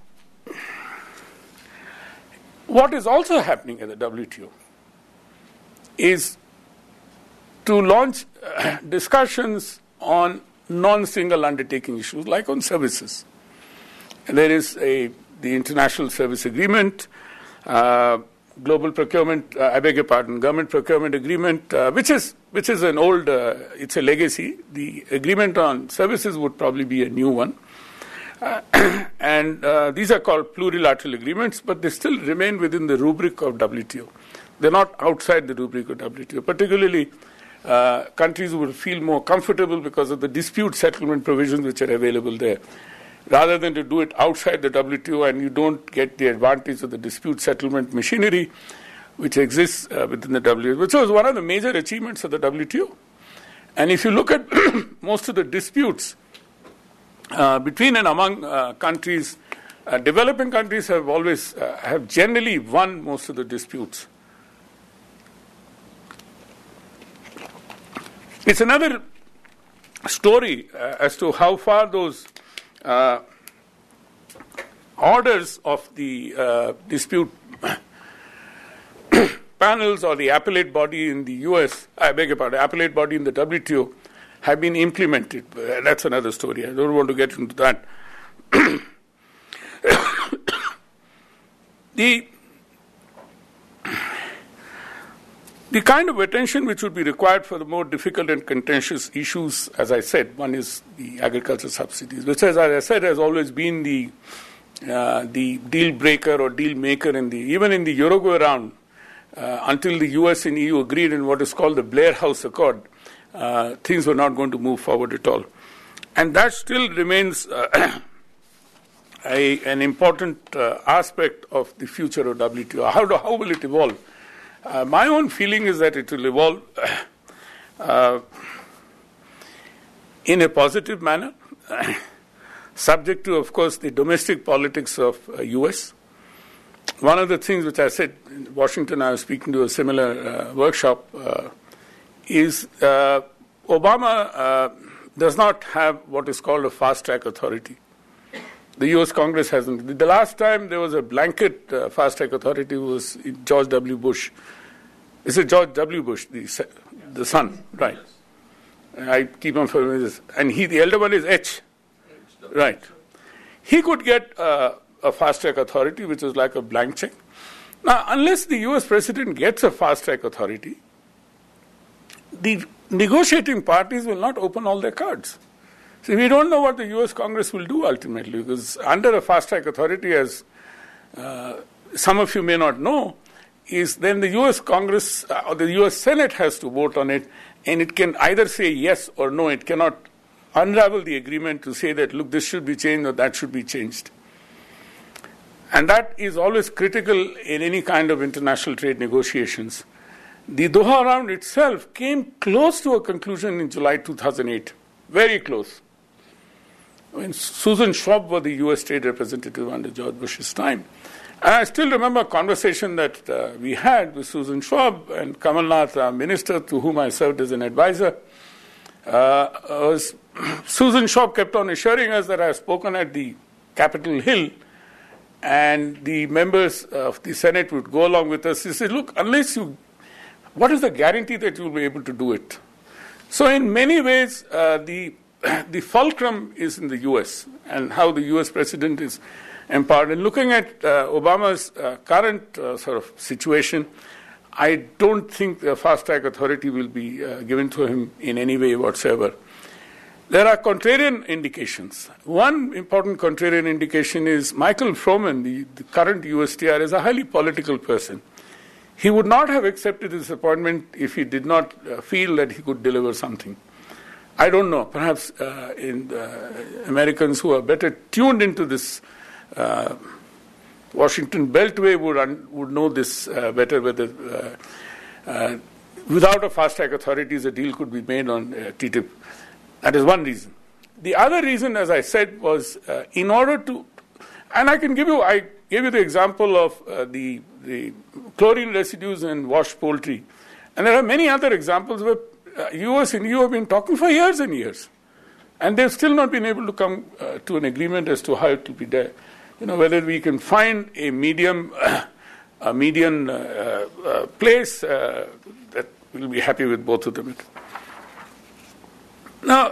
What is also happening at the W T O is to launch uh, discussions on non-single undertaking issues, like on services. And there is a the International Service Agreement, uh, Global Procurement, uh, I beg your pardon, Government Procurement Agreement, uh, which is which is an old, uh, it's a legacy. The agreement on services would probably be a new one. Uh, and uh, these are called plurilateral agreements, but they still remain within the rubric of W T O. They're not outside the rubric of W T O. Particularly, uh, countries would feel more comfortable because of the dispute settlement provisions which are available there. Rather than to do it outside the W T O and you don't get the advantage of the dispute settlement machinery which exists uh, within the W T O, which was one of the major achievements of the W T O. And if you look at most of the disputes Uh, between and among uh, countries, uh, developing countries have always, uh, have generally won most of the disputes. It's another story uh, as to how far those uh, orders of the uh, dispute panels or the appellate body in the U S, I beg your pardon, appellate body in the W T O, have been implemented. That's another story. I don't want to get into that. the, the kind of attention which would be required for the more difficult and contentious issues, as I said, one is the agriculture subsidies, which, as I said, has always been the uh, the deal breaker or deal maker in the even in the Uruguay round uh, until the U S and E U agreed in what is called the Blair House Accord. Uh, things were not going to move forward at all. And that still remains uh, a, an important uh, aspect of the future of W T O. How, do, how will it evolve? Uh, my own feeling is that it will evolve uh, in a positive manner, subject to, of course, the domestic politics of uh, U S. One of the things which I said in Washington, I was speaking to a similar uh, workshop, uh, is uh, Obama uh, does not have what is called a fast-track authority. The U S Congress hasn't. The last time there was a blanket uh, fast-track authority was George W. Bush. Is it George W. Bush, the, the son? Right. I keep on following this. And he, the elder one is H. Right. He could get uh, a fast-track authority, which is like a blank check. Now, unless the U S president gets a fast-track authority, the negotiating parties will not open all their cards. So we don't know what the U S Congress will do ultimately, because under a fast-track authority, as uh, some of you may not know, is then the U S Congress uh, or the U S Senate has to vote on it, and it can either say yes or no. It cannot unravel the agreement to say that, look, this should be changed or that should be changed. And that is always critical in any kind of international trade negotiations. The Doha round itself came close to a conclusion in July two thousand eight, very close. When Susan Schwab was the U S Trade Representative under George Bush's time. And I still remember a conversation that uh, we had with Susan Schwab and Kamal Nath, our minister, to whom I served as an advisor. Uh, was Susan Schwab kept on assuring us that I have spoken at the Capitol Hill, and the members of the Senate would go along with us. He said, look, unless you, what is the guarantee that you will be able to do it? So in many ways, uh, the the fulcrum is in the U S and how the U S president is empowered. And looking at uh, Obama's uh, current uh, sort of situation, I don't think the fast-track authority will be uh, given to him in any way whatsoever. There are contrarian indications. One important contrarian indication is Michael Froman, the, the current U S T R, is a highly political person. He would not have accepted this appointment if he did not uh, feel that he could deliver something. I don't know. Perhaps uh, in uh, Americans who are better tuned into this uh, Washington Beltway would un- would know this uh, better. Whether uh, uh, without a fast-track authorities, a deal could be made on uh, T T I P. That is one reason. The other reason, as I said, was uh, in order to, and I can give you, I gave you the example of uh, the the chlorine residues in washed poultry, and there are many other examples where uh, U S and E U have been talking for years and years, and they've still not been able to come uh, to an agreement as to how it will be there. You know, whether we can find a medium, uh, a median uh, uh, place uh, that will be happy with both of them. Now,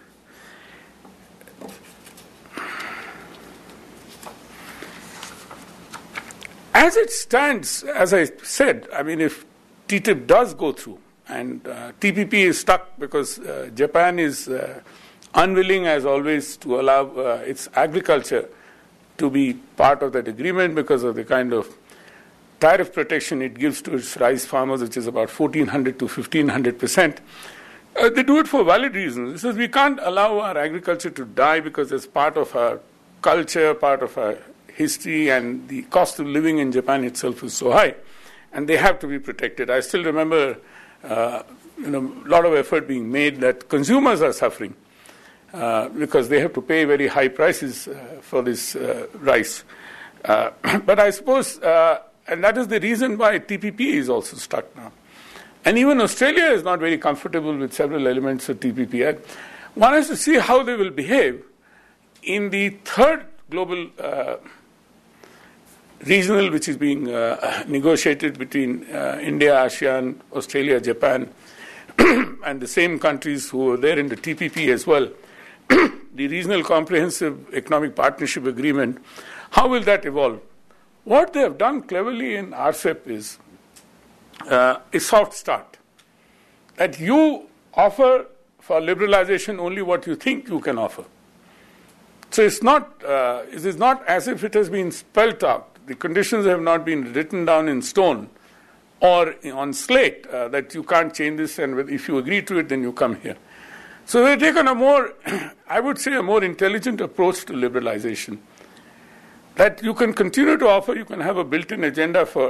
as it stands, as I said, I mean, if T T I P does go through and uh, T P P is stuck because uh, Japan is uh, unwilling, as always, to allow uh, its agriculture to be part of that agreement because of the kind of tariff protection it gives to its rice farmers, which is about fourteen hundred to fifteen hundred percent. Uh, they do it for valid reasons. It says we can't allow our agriculture to die because it's part of our culture, part of our history, and the cost of living in Japan itself is so high, and they have to be protected. I still remember uh, you know, a lot of effort being made that consumers are suffering uh, because they have to pay very high prices uh, for this uh, rice. Uh, but I suppose, uh, and that is the reason why T P P is also stuck now. And even Australia is not very comfortable with several elements of T P P. One has to see how they will behave in the third global uh, regional, which is being uh, negotiated between uh, India, ASEAN, Australia, Japan, and the same countries who are there in the T P P as well. The Regional Comprehensive Economic Partnership Agreement, how will that evolve? What they have done cleverly in R C E P is uh, a soft start. That you offer for liberalization only what you think you can offer. So it's not, uh, it is not as if it has been spelt out. The conditions have not been written down in stone or on slate uh, that you can't change this, and if you agree to it, then you come here. So they've taken a more, I would say, a more intelligent approach to liberalization. That you can continue to offer, you can have a built-in agenda for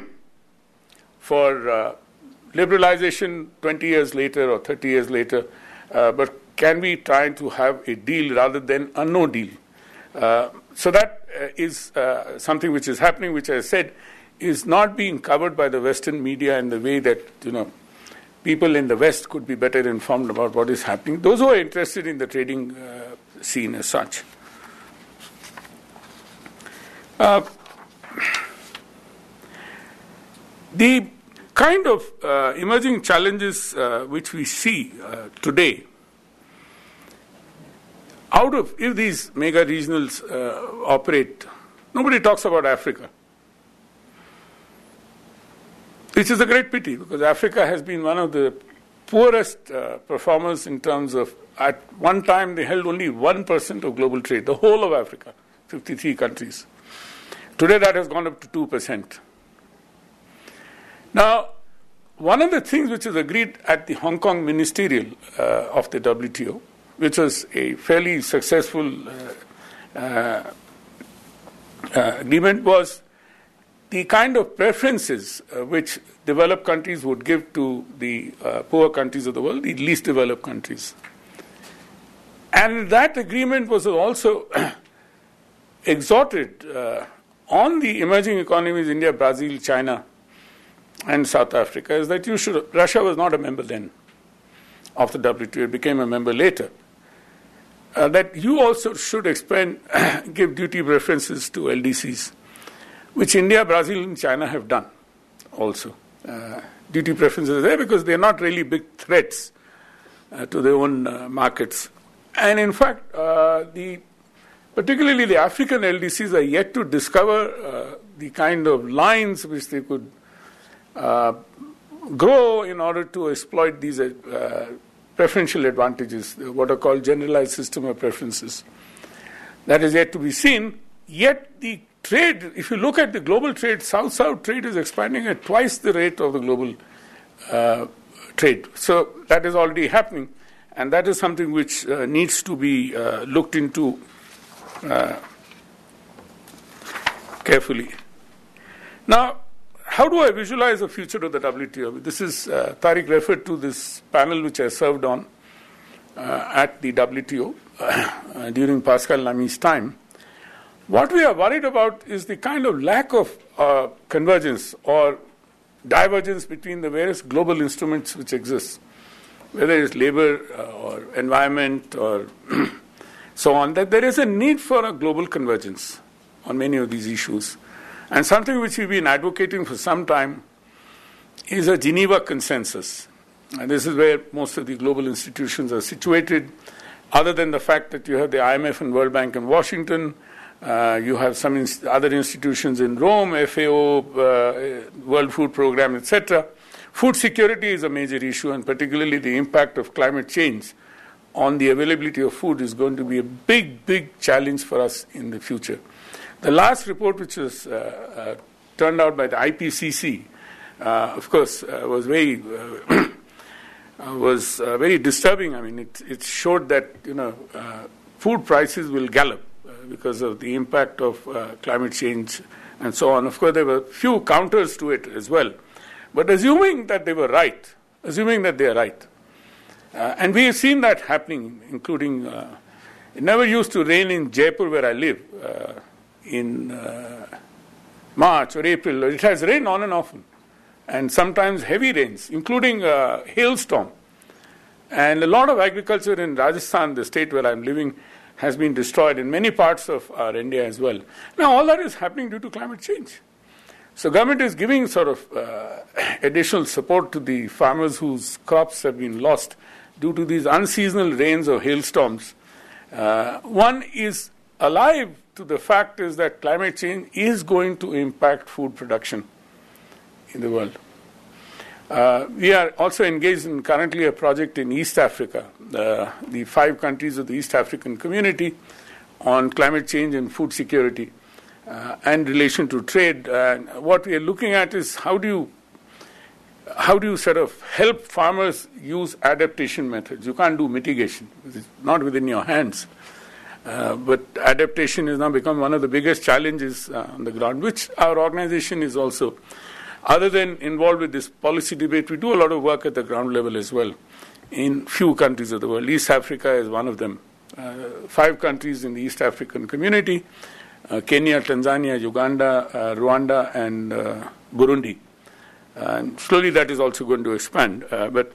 for uh, liberalization twenty years later or thirty years later, uh, but can we try to have a deal rather than a no deal? Uh, so that uh, is uh, something which is happening, which I said is not being covered by the Western media in the way that, you know, people in the West could be better informed about what is happening. Those who are interested in the trading uh, scene as such. Uh, the kind of uh, emerging challenges uh, which we see uh, today, out of, if these mega regionals uh, operate, nobody talks about Africa, which is a great pity because Africa has been one of the poorest uh, performers in terms of, at one time they held only one percent of global trade, the whole of Africa, fifty-three countries. Today that has gone up to two percent. Now, one of the things which is agreed at the Hong Kong Ministerial uh, of the W T O, which was a fairly successful uh, uh, uh, agreement, was the kind of preferences uh, which developed countries would give to the uh, poor countries of the world, the least developed countries. And that agreement was also exhorted uh, on the emerging economies, India, Brazil, China, and South Africa, is that you should, Russia was not a member then of the W T O, it became a member later, uh, that you also should expand, give duty preferences to L D Cs, which India, Brazil, and China have done also. Uh, duty preferences are there because they are not really big threats uh, to their own uh, markets. And in fact, uh, the particularly the African L D Cs are yet to discover uh, the kind of lines which they could uh, grow in order to exploit these uh, preferential advantages, what are called generalized system of preferences. That is yet to be seen. Yet the trade, if you look at the global trade, South-South trade is expanding at twice the rate of the global uh, trade. So that is already happening, and that is something which uh, needs to be uh, looked into uh, carefully. Now, how do I visualize the future of the W T O? This is, uh, Tariq referred to this panel which I served on uh, at the W T O uh, during Pascal Lamy's time. What we are worried about is the kind of lack of uh, convergence or divergence between the various global instruments which exist, whether it's labor uh, or environment or so on, that there is a need for a global convergence on many of these issues. And something which we've been advocating for some time is a Geneva consensus. And this is where most of the global institutions are situated, other than the fact that you have the I M F and World Bank in Washington. Uh, you have some inst- other institutions in Rome, F A O, uh, World Food Programme, et cetera. Food security is a major issue, and particularly the impact of climate change on the availability of food is going to be a big, big challenge for us in the future. The last report, which was uh, uh, turned out by the I P C C, uh, of course, uh, was very uh, was uh, very disturbing. I mean, it, it showed that you know uh, food prices will gallop because of the impact of uh, climate change and so on. Of course, there were few counters to it as well. But assuming that they were right, assuming that they are right, uh, and we have seen that happening, including, uh, it never used to rain in Jaipur where I live uh, in uh, March or April. It has rained on and often, and sometimes heavy rains, including uh, hailstorm. And a lot of agriculture in Rajasthan, the state where I'm living, has been destroyed in many parts of our India as well. Now, all that is happening due to climate change. So government is giving sort of uh, additional support to the farmers whose crops have been lost due to these unseasonal rains or hailstorms. Uh, one is alive to the fact is that climate change is going to impact food production in the world. Uh, we are also engaged in currently a project in East Africa, uh, the five countries of the East African community, on climate change and food security uh, and relation to trade. And what we are looking at is how do you how do you sort of help farmers use adaptation methods? You can't do mitigation; it's not within your hands. Uh, but adaptation has now become one of the biggest challenges uh, on the ground, which our organization is also. Other than involved with this policy debate, we do a lot of work at the ground level as well in few countries of the world. East Africa is one of them. Uh, five countries in the East African community, uh, Kenya, Tanzania, Uganda, uh, Rwanda, and uh, Burundi. Uh, and slowly that is also going to expand. Uh, but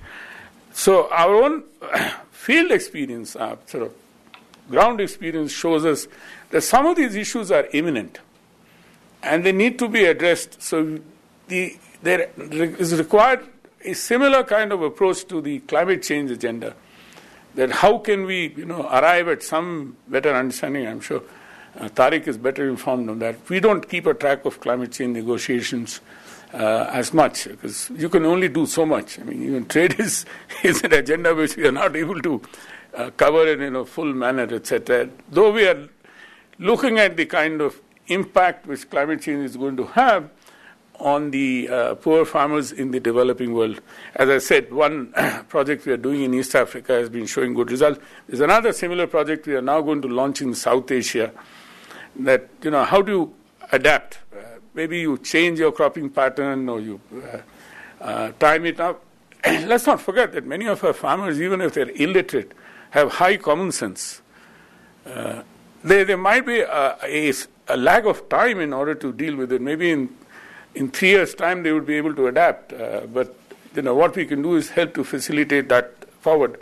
so our own field experience, uh, sort of ground experience shows us that some of these issues are imminent and they need to be addressed. So the, there is required a similar kind of approach to the climate change agenda, that how can we, you know, arrive at some better understanding. I'm sure uh, Tariq is better informed on that. We don't keep a track of climate change negotiations uh, as much, because you can only do so much. I mean, even trade is, is an agenda which we are not able to uh, cover it in a full manner, et cetera. Though we are looking at the kind of impact which climate change is going to have on the uh, poor farmers in the developing world. As I said, one project we are doing in East Africa has been showing good results. There's another similar project we are now going to launch in South Asia. That, you know, how do you adapt? Uh, maybe you change your cropping pattern or you uh, uh, time it up. Let's not forget that many of our farmers, even if they're illiterate, have high common sense. Uh, there, there might be a, a, a lag of time in order to deal with it. Maybe in in three years' time they would be able to adapt. Uh, but you know what we can do is help to facilitate that forward.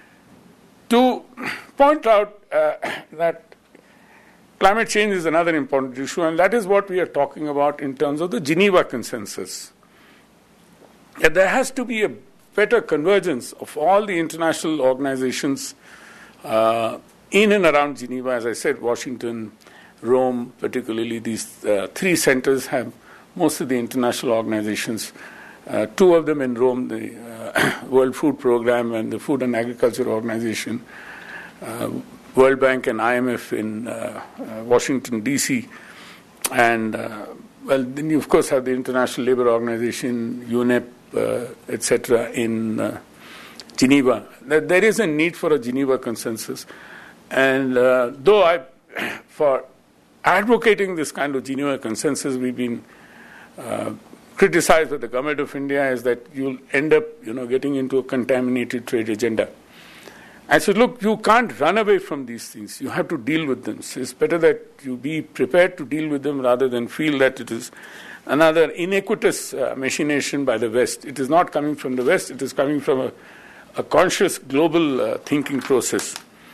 To point out uh, that climate change is another important issue, and that is what we are talking about in terms of the Geneva Consensus. That there has to be a better convergence of all the international organizations uh, in and around Geneva. As I said, Washington, Rome, particularly these uh, three centers have most of the international organizations. Uh, two of them in Rome, the uh, World Food Program and the Food and Agriculture Organization, uh, World Bank and I M F in uh, uh, Washington, D C, and uh, well, then you of course have the International Labour Organization, UNEP, uh, et cetera, in uh, Geneva. There is a need for a Geneva Consensus, and uh, though I, for advocating this kind of Geneva Consensus, we've been uh, criticized by the government of India is that you'll end up, you know, getting into a contaminated trade agenda. I said, look, you can't run away from these things. You have to deal with them. So it's better that you be prepared to deal with them rather than feel that it is another iniquitous uh, machination by the West. It is not coming from the West. It is coming from a, a conscious global uh, thinking process.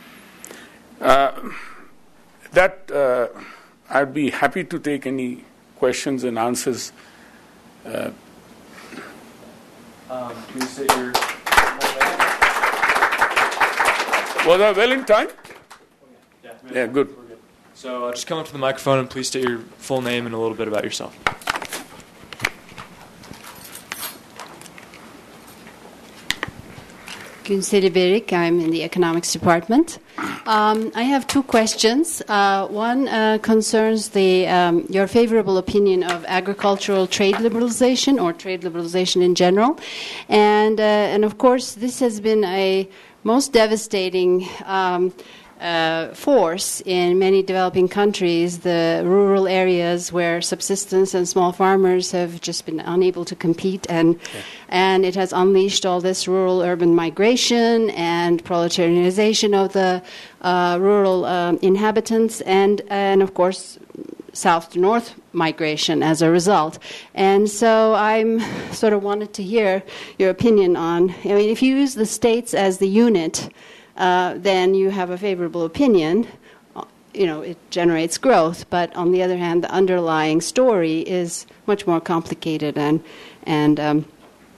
Uh, that uh, I'd be happy to take any questions and answers. Uh, um, please state your... Was I well in time? Yeah, yeah good. good. So uh, just come up to the microphone and please state your full name and a little bit about yourself. Günseli Berik, I'm in the economics department. Um, I have two questions. Uh, one uh, concerns the um, your favorable opinion of agricultural trade liberalization or trade liberalization in general, and uh, and of course this has been a most devastating um, uh, force in many developing countries, the rural areas where subsistence and small farmers have just been unable to compete, and yeah. and it has unleashed all this rural-urban migration and proletarianization of the uh, rural um, inhabitants, and and of course south to north migration as a result. And so I'm sort of wanted to hear your opinion on, I mean, if you use the states as the unit, uh, then you have a favorable opinion. You know, it generates growth, but on the other hand, the underlying story is much more complicated and and um,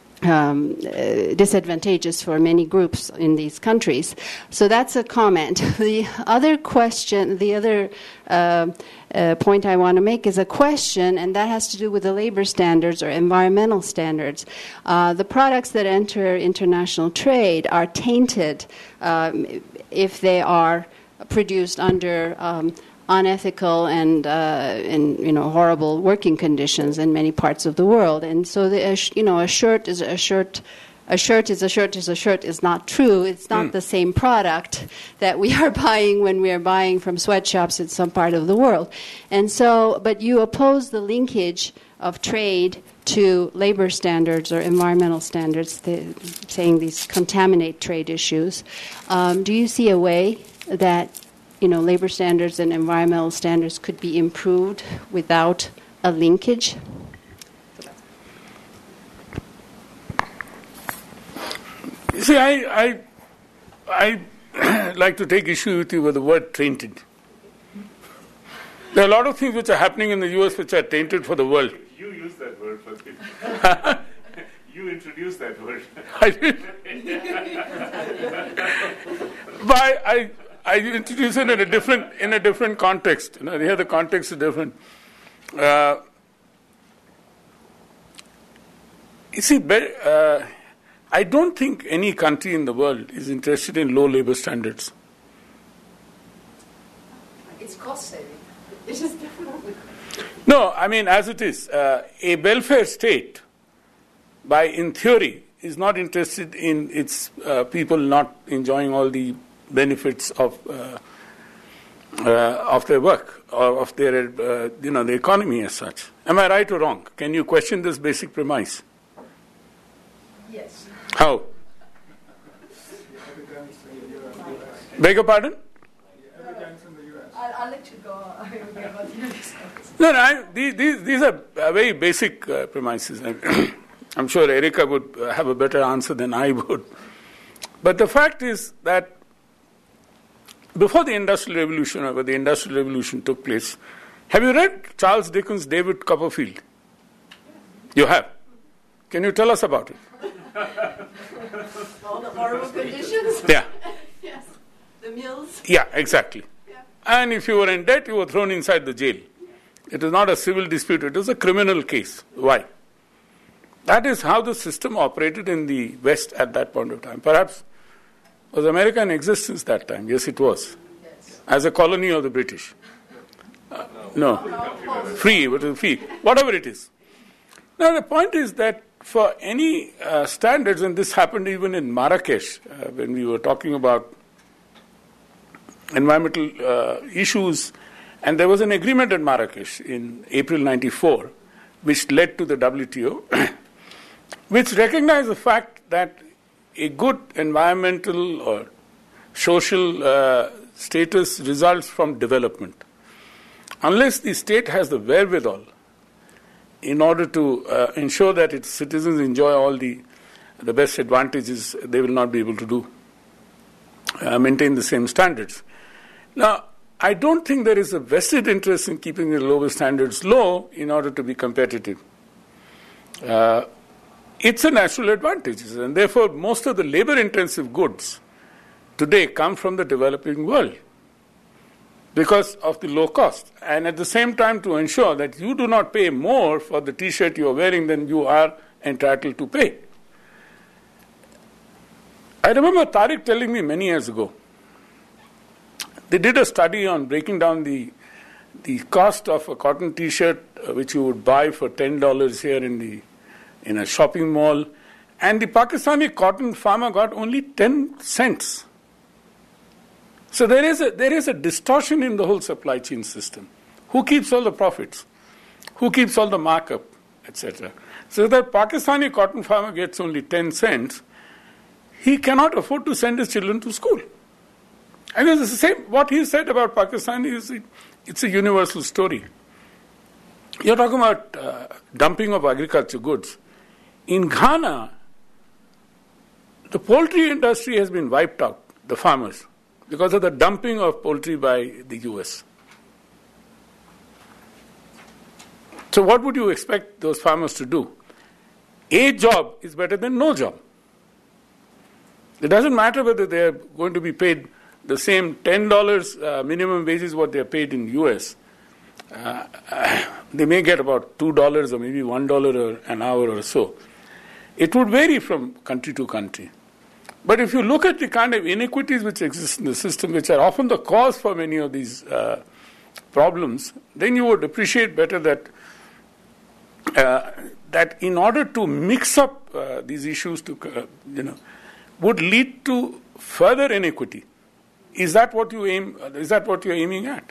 Um, uh, disadvantageous for many groups in these countries. So that's a comment. The other question, the other uh, uh, point I want to make is a question, and that has to do with the labor standards or environmental standards. Uh, the products that enter international trade are tainted um, if they are produced under um, unethical and, uh, and you know horrible working conditions in many parts of the world, and so the, you know a shirt is a shirt, a shirt is a shirt is a shirt is not true. It's not mm. the same product that we are buying when we are buying from sweatshops in some part of the world, and so but you oppose the linkage of trade to labor standards or environmental standards, the, saying these contaminate trade issues. Um, do you see a way that you know, labor standards and environmental standards could be improved without a linkage? You see, I, I, I like to take issue with you with the word tainted. There are a lot of things which are happening in the U S which are tainted for the world. You use that word for it. You introduced that word. I did. But I... I I introduce it in a different in a different context. You know, here the context is different. Uh, you see, uh, I don't think any country in the world is interested in low labor standards. It's cost saving. No, I mean, as it is, uh, a welfare state, by in theory, is not interested in its uh, people not enjoying all the benefits of uh, uh, of their work or of their, uh, you know, the economy as such. Am I right or wrong? Can you question this basic premise? Yes. How? Beg your pardon? I'll, I'll let you go. No, no, I, these, these, these are uh, very basic uh, premises. I'm sure Erica would uh, have a better answer than I would. But the fact is that before the Industrial Revolution, or when the Industrial Revolution took place, have you read Charles Dickens' David Copperfield? You have. Can you tell us about it? All the horrible conditions? Yeah. Yes. The mills? Yeah, exactly. Yeah. And if you were in debt, you were thrown inside the jail. It is not a civil dispute, it is a criminal case. Why? That is how the system operated in the West at that point of time. Perhaps was America in existence that time? Yes, it was. Yes. As a colony of the British. Uh, no. Free, it was free. Whatever it is. Now, the point is that for any uh, standards, and this happened even in Marrakesh, uh, when we were talking about environmental uh, issues, and there was an agreement at Marrakesh in April ninety-four, which led to the W T O, which recognized the fact that a good environmental or social uh, status results from development. Unless the state has the wherewithal in order to uh, ensure that its citizens enjoy all the the best advantages, they will not be able to do, uh, maintain the same standards. Now, I don't think there is a vested interest in keeping the lower standards low in order to be competitive. Uh, it's a natural advantage, and therefore most of the labor-intensive goods today come from the developing world because of the low cost, and at the same time to ensure that you do not pay more for the T-shirt you are wearing than you are entitled to pay. I remember Tariq telling me many years ago, they did a study on breaking down the the cost of a cotton T-shirt uh, which you would buy for ten dollars here in the in a shopping mall, and the Pakistani cotton farmer got only ten cents. So there is a there is a distortion in the whole supply chain system. Who keeps all the profits? Who keeps all the markup, et cetera? So that Pakistani cotton farmer gets only ten cents, he cannot afford to send his children to school. And it's the same, what he said about Pakistan is it's a universal story. You're talking about uh, dumping of agriculture goods. In Ghana, the poultry industry has been wiped out, the farmers, because of the dumping of poultry by the U S. So what would you expect those farmers to do? A job is better than no job. It doesn't matter whether they're going to be paid the same ten dollars uh, minimum wages what they're paid in U S. Uh, they may get about two dollars or maybe one dollar an hour or so. It would vary from country to country. But if you look at the kind of inequities which exist in the system, which are often the cause for many of these uh, problems, then you would appreciate better that uh, that in order to mix up uh, these issues, to uh, you know, would lead to further inequity. Is that what you aim? Is that what you're aiming at?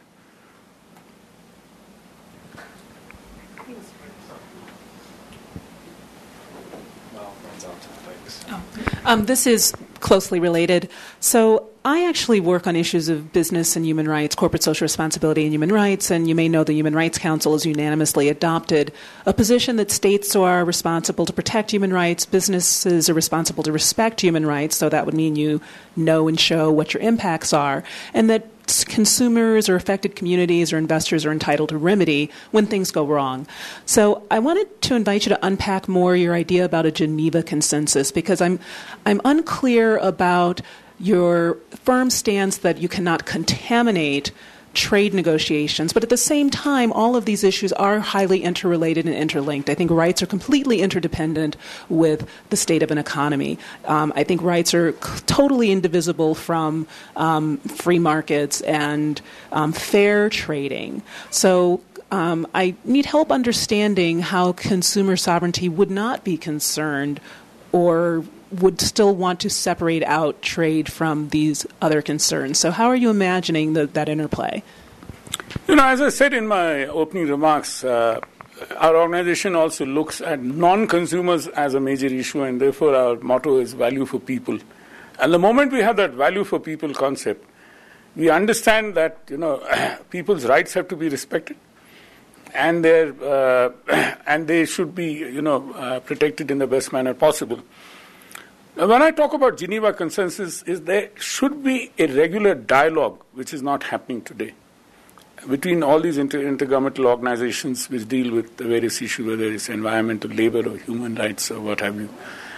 Oh. Um, this is closely related. So I actually work on issues of business and human rights, corporate social responsibility and human rights, and you may know the Human Rights Council has unanimously adopted a position that states are responsible to protect human rights, businesses are responsible to respect human rights, so that would mean you know and show what your impacts are, and that consumers or affected communities or investors are entitled to remedy when things go wrong. So I wanted to invite you to unpack more your idea about a Geneva consensus, because I'm I'm unclear about your firm stance that you cannot contaminate trade negotiations. But at the same time, all of these issues are highly interrelated and interlinked. I think rights are completely interdependent with the state of an economy. Um, I think rights are c- totally indivisible from um, free markets and um, fair trading. So um, I need help understanding how consumer sovereignty would not be concerned or would still want to separate out trade from these other concerns. So how are you imagining the, that interplay? You know, as I said in my opening remarks, uh, our organization also looks at non-consumers as a major issue, and therefore our motto is value for people. And the moment we have that value for people concept, we understand that, you know, people's rights have to be respected, and their uh, and they should be, you know, uh, protected in the best manner possible. Now, when I talk about Geneva Consensus, is there should be a regular dialogue, which is not happening today, between all these inter- intergovernmental organizations which deal with the various issues, whether it's environmental, labor, or human rights, or what have you.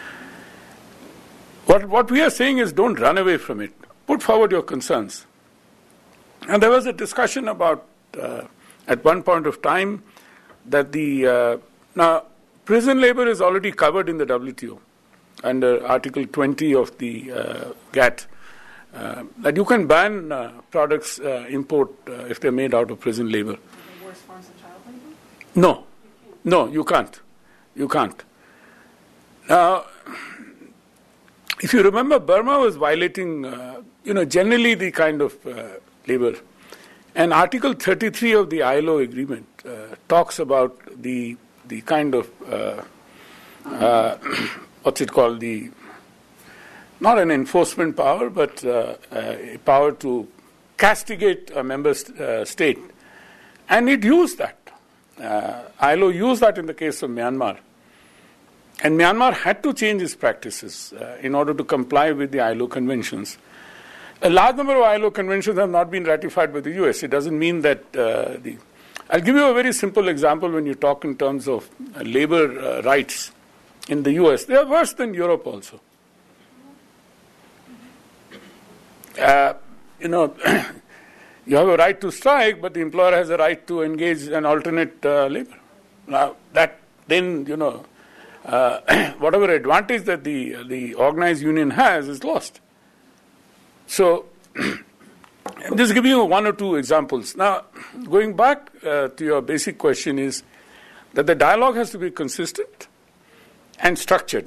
What what we are saying is, don't run away from it. Put forward your concerns. And there was a discussion about, uh, at one point of time, that the uh, now prison labor is already covered in the W T O under Article twenty of the uh, G A T. Uh, that you can ban uh, products uh, import uh, if they're made out of prison labor. Are there worse forms of child labor? No, no, you can't. You can't. Now, if you remember, Burma was violating, uh, you know, generally the kind of uh, labor. And Article thirty-three of the I L O agreement uh, talks about the the kind of uh, uh, what's it called, the not an enforcement power, but uh, a power to castigate a member st- uh, state. And it used that. Uh, I L O used that in the case of Myanmar. And Myanmar had to change its practices uh, in order to comply with the I L O conventions. A large number of I L O conventions have not been ratified by the U S. It doesn't mean that uh, the... I'll give you a very simple example when you talk in terms of uh, labor uh, rights in the U S. They are worse than Europe also. Uh, you know, you have a right to strike, but the employer has a right to engage in alternate uh, labor. Now, that then, you know, uh, whatever advantage that the the organized union has is lost. So, just giving you one or two examples. Now, going back uh, to your basic question is that the dialogue has to be consistent and structured.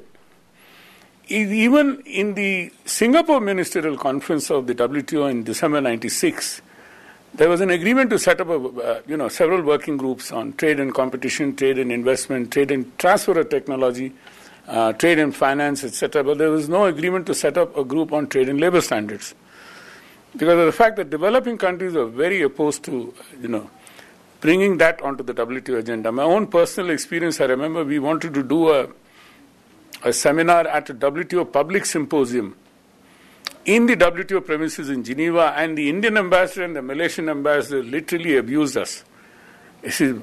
Even in the Singapore Ministerial Conference of the W T O in December ninety-six, there was an agreement to set up a, uh, you know, several working groups on trade and competition, trade and investment, trade and transfer of technology, uh, trade and finance, et cetera. But there was no agreement to set up a group on trade and labor standards, because of the fact that developing countries are very opposed to, you know, bringing that onto the W T O agenda. My own personal experience, I remember we wanted to do a a seminar at a W T O public symposium in the W T O premises in Geneva, and the Indian ambassador and the Malaysian ambassador literally abused us. This is,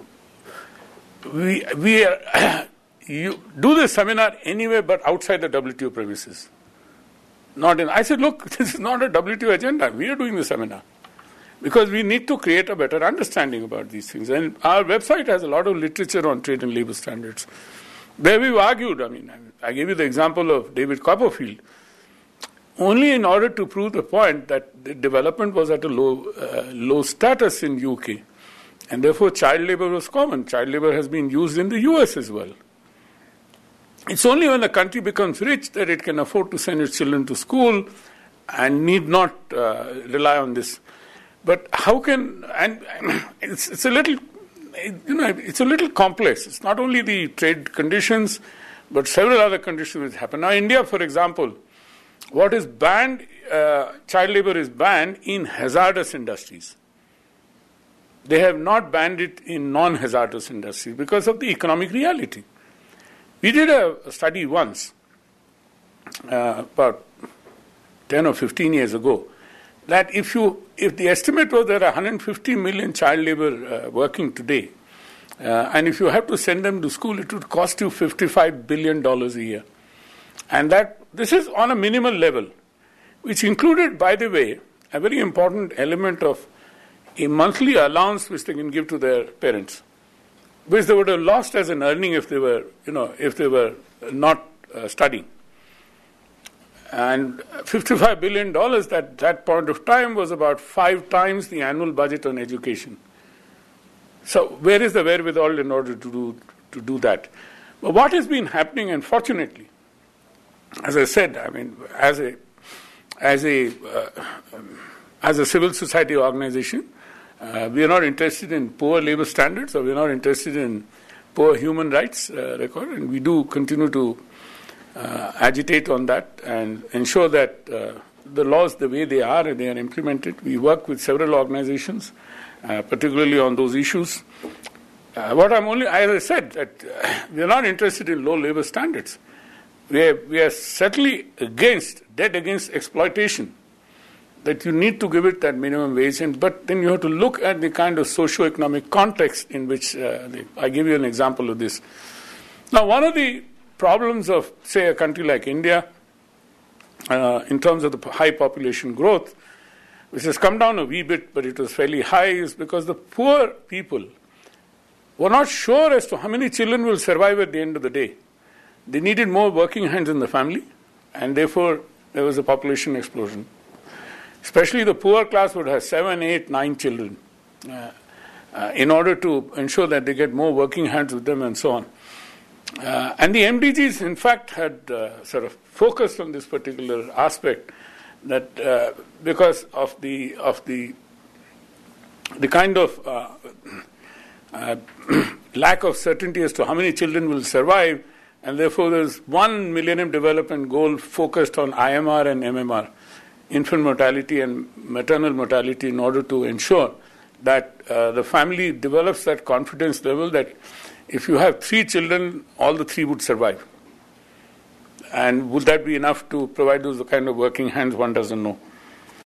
we we are, you do the seminar anywhere but outside the W T O premises. Not in. I said, look, this is not a W T O agenda. We are doing the seminar because we need to create a better understanding about these things. And our website has a lot of literature on trade and labor standards, where we've argued. I mean, I gave you the example of David Copperfield, only in order to prove the point that the development was at a low uh, low status in U K, and therefore child labor was common. Child labor has been used in the U S as well. It's only when the country becomes rich that it can afford to send its children to school and need not uh, rely on this. But how can, and it's, it's a little, you know, it's a little complex. It's not only the trade conditions, but several other conditions which happen. Now, India, for example, what is banned, uh, child labor is banned in hazardous industries. They have not banned it in non-hazardous industries because of the economic reality. We did a, a study once, uh, about ten or fifteen years ago, that if you, if the estimate was there are one hundred fifty million child labor uh, working today, Uh, and if you have to send them to school, it would cost you fifty-five billion dollars a year. And that this is on a minimal level, which included, by the way, a very important element of a monthly allowance which they can give to their parents, which they would have lost as an earning if they were, you know, if they were not uh, studying. And fifty-five billion dollars at that point of time was about five times the annual budget on education. So where is the wherewithal in order to do to do that? But what has been happening, unfortunately, as I said, I mean, as a as a uh, as a civil society organization, uh, we are not interested in poor labor standards, or we are not interested in poor human rights uh, record, and we do continue to uh, agitate on that and ensure that uh, the laws, the way they are, they are implemented. We work with several organizations, uh, particularly on those issues. Uh, what I'm only, as I said, that uh, we are not interested in low labor standards. We are, we are certainly against, dead against exploitation, that you need to give it that minimum wage, and but then you have to look at the kind of socio-economic context in which, uh, the, I give you an example of this. Now, one of the problems of, say, a country like India, uh, in terms of the high population growth, which has come down a wee bit, but it was fairly high, is because the poor people were not sure as to how many children will survive at the end of the day. They needed more working hands in the family, and therefore there was a population explosion. Especially the poor class would have seven, eight, nine children uh, uh, in order to ensure that they get more working hands with them and so on. Uh, and the M D Gs, in fact, had uh, sort of focused on this particular aspect, that uh, because of the of the the kind of uh, uh, lack of certainty as to how many children will survive, and therefore there's one Millennium Development Goal focused on I M R and M M R, infant mortality and maternal mortality, in order to ensure that uh, the family develops that confidence level that if you have three children, all the three would survive. And would that be enough to provide those kind of working hands? One doesn't know.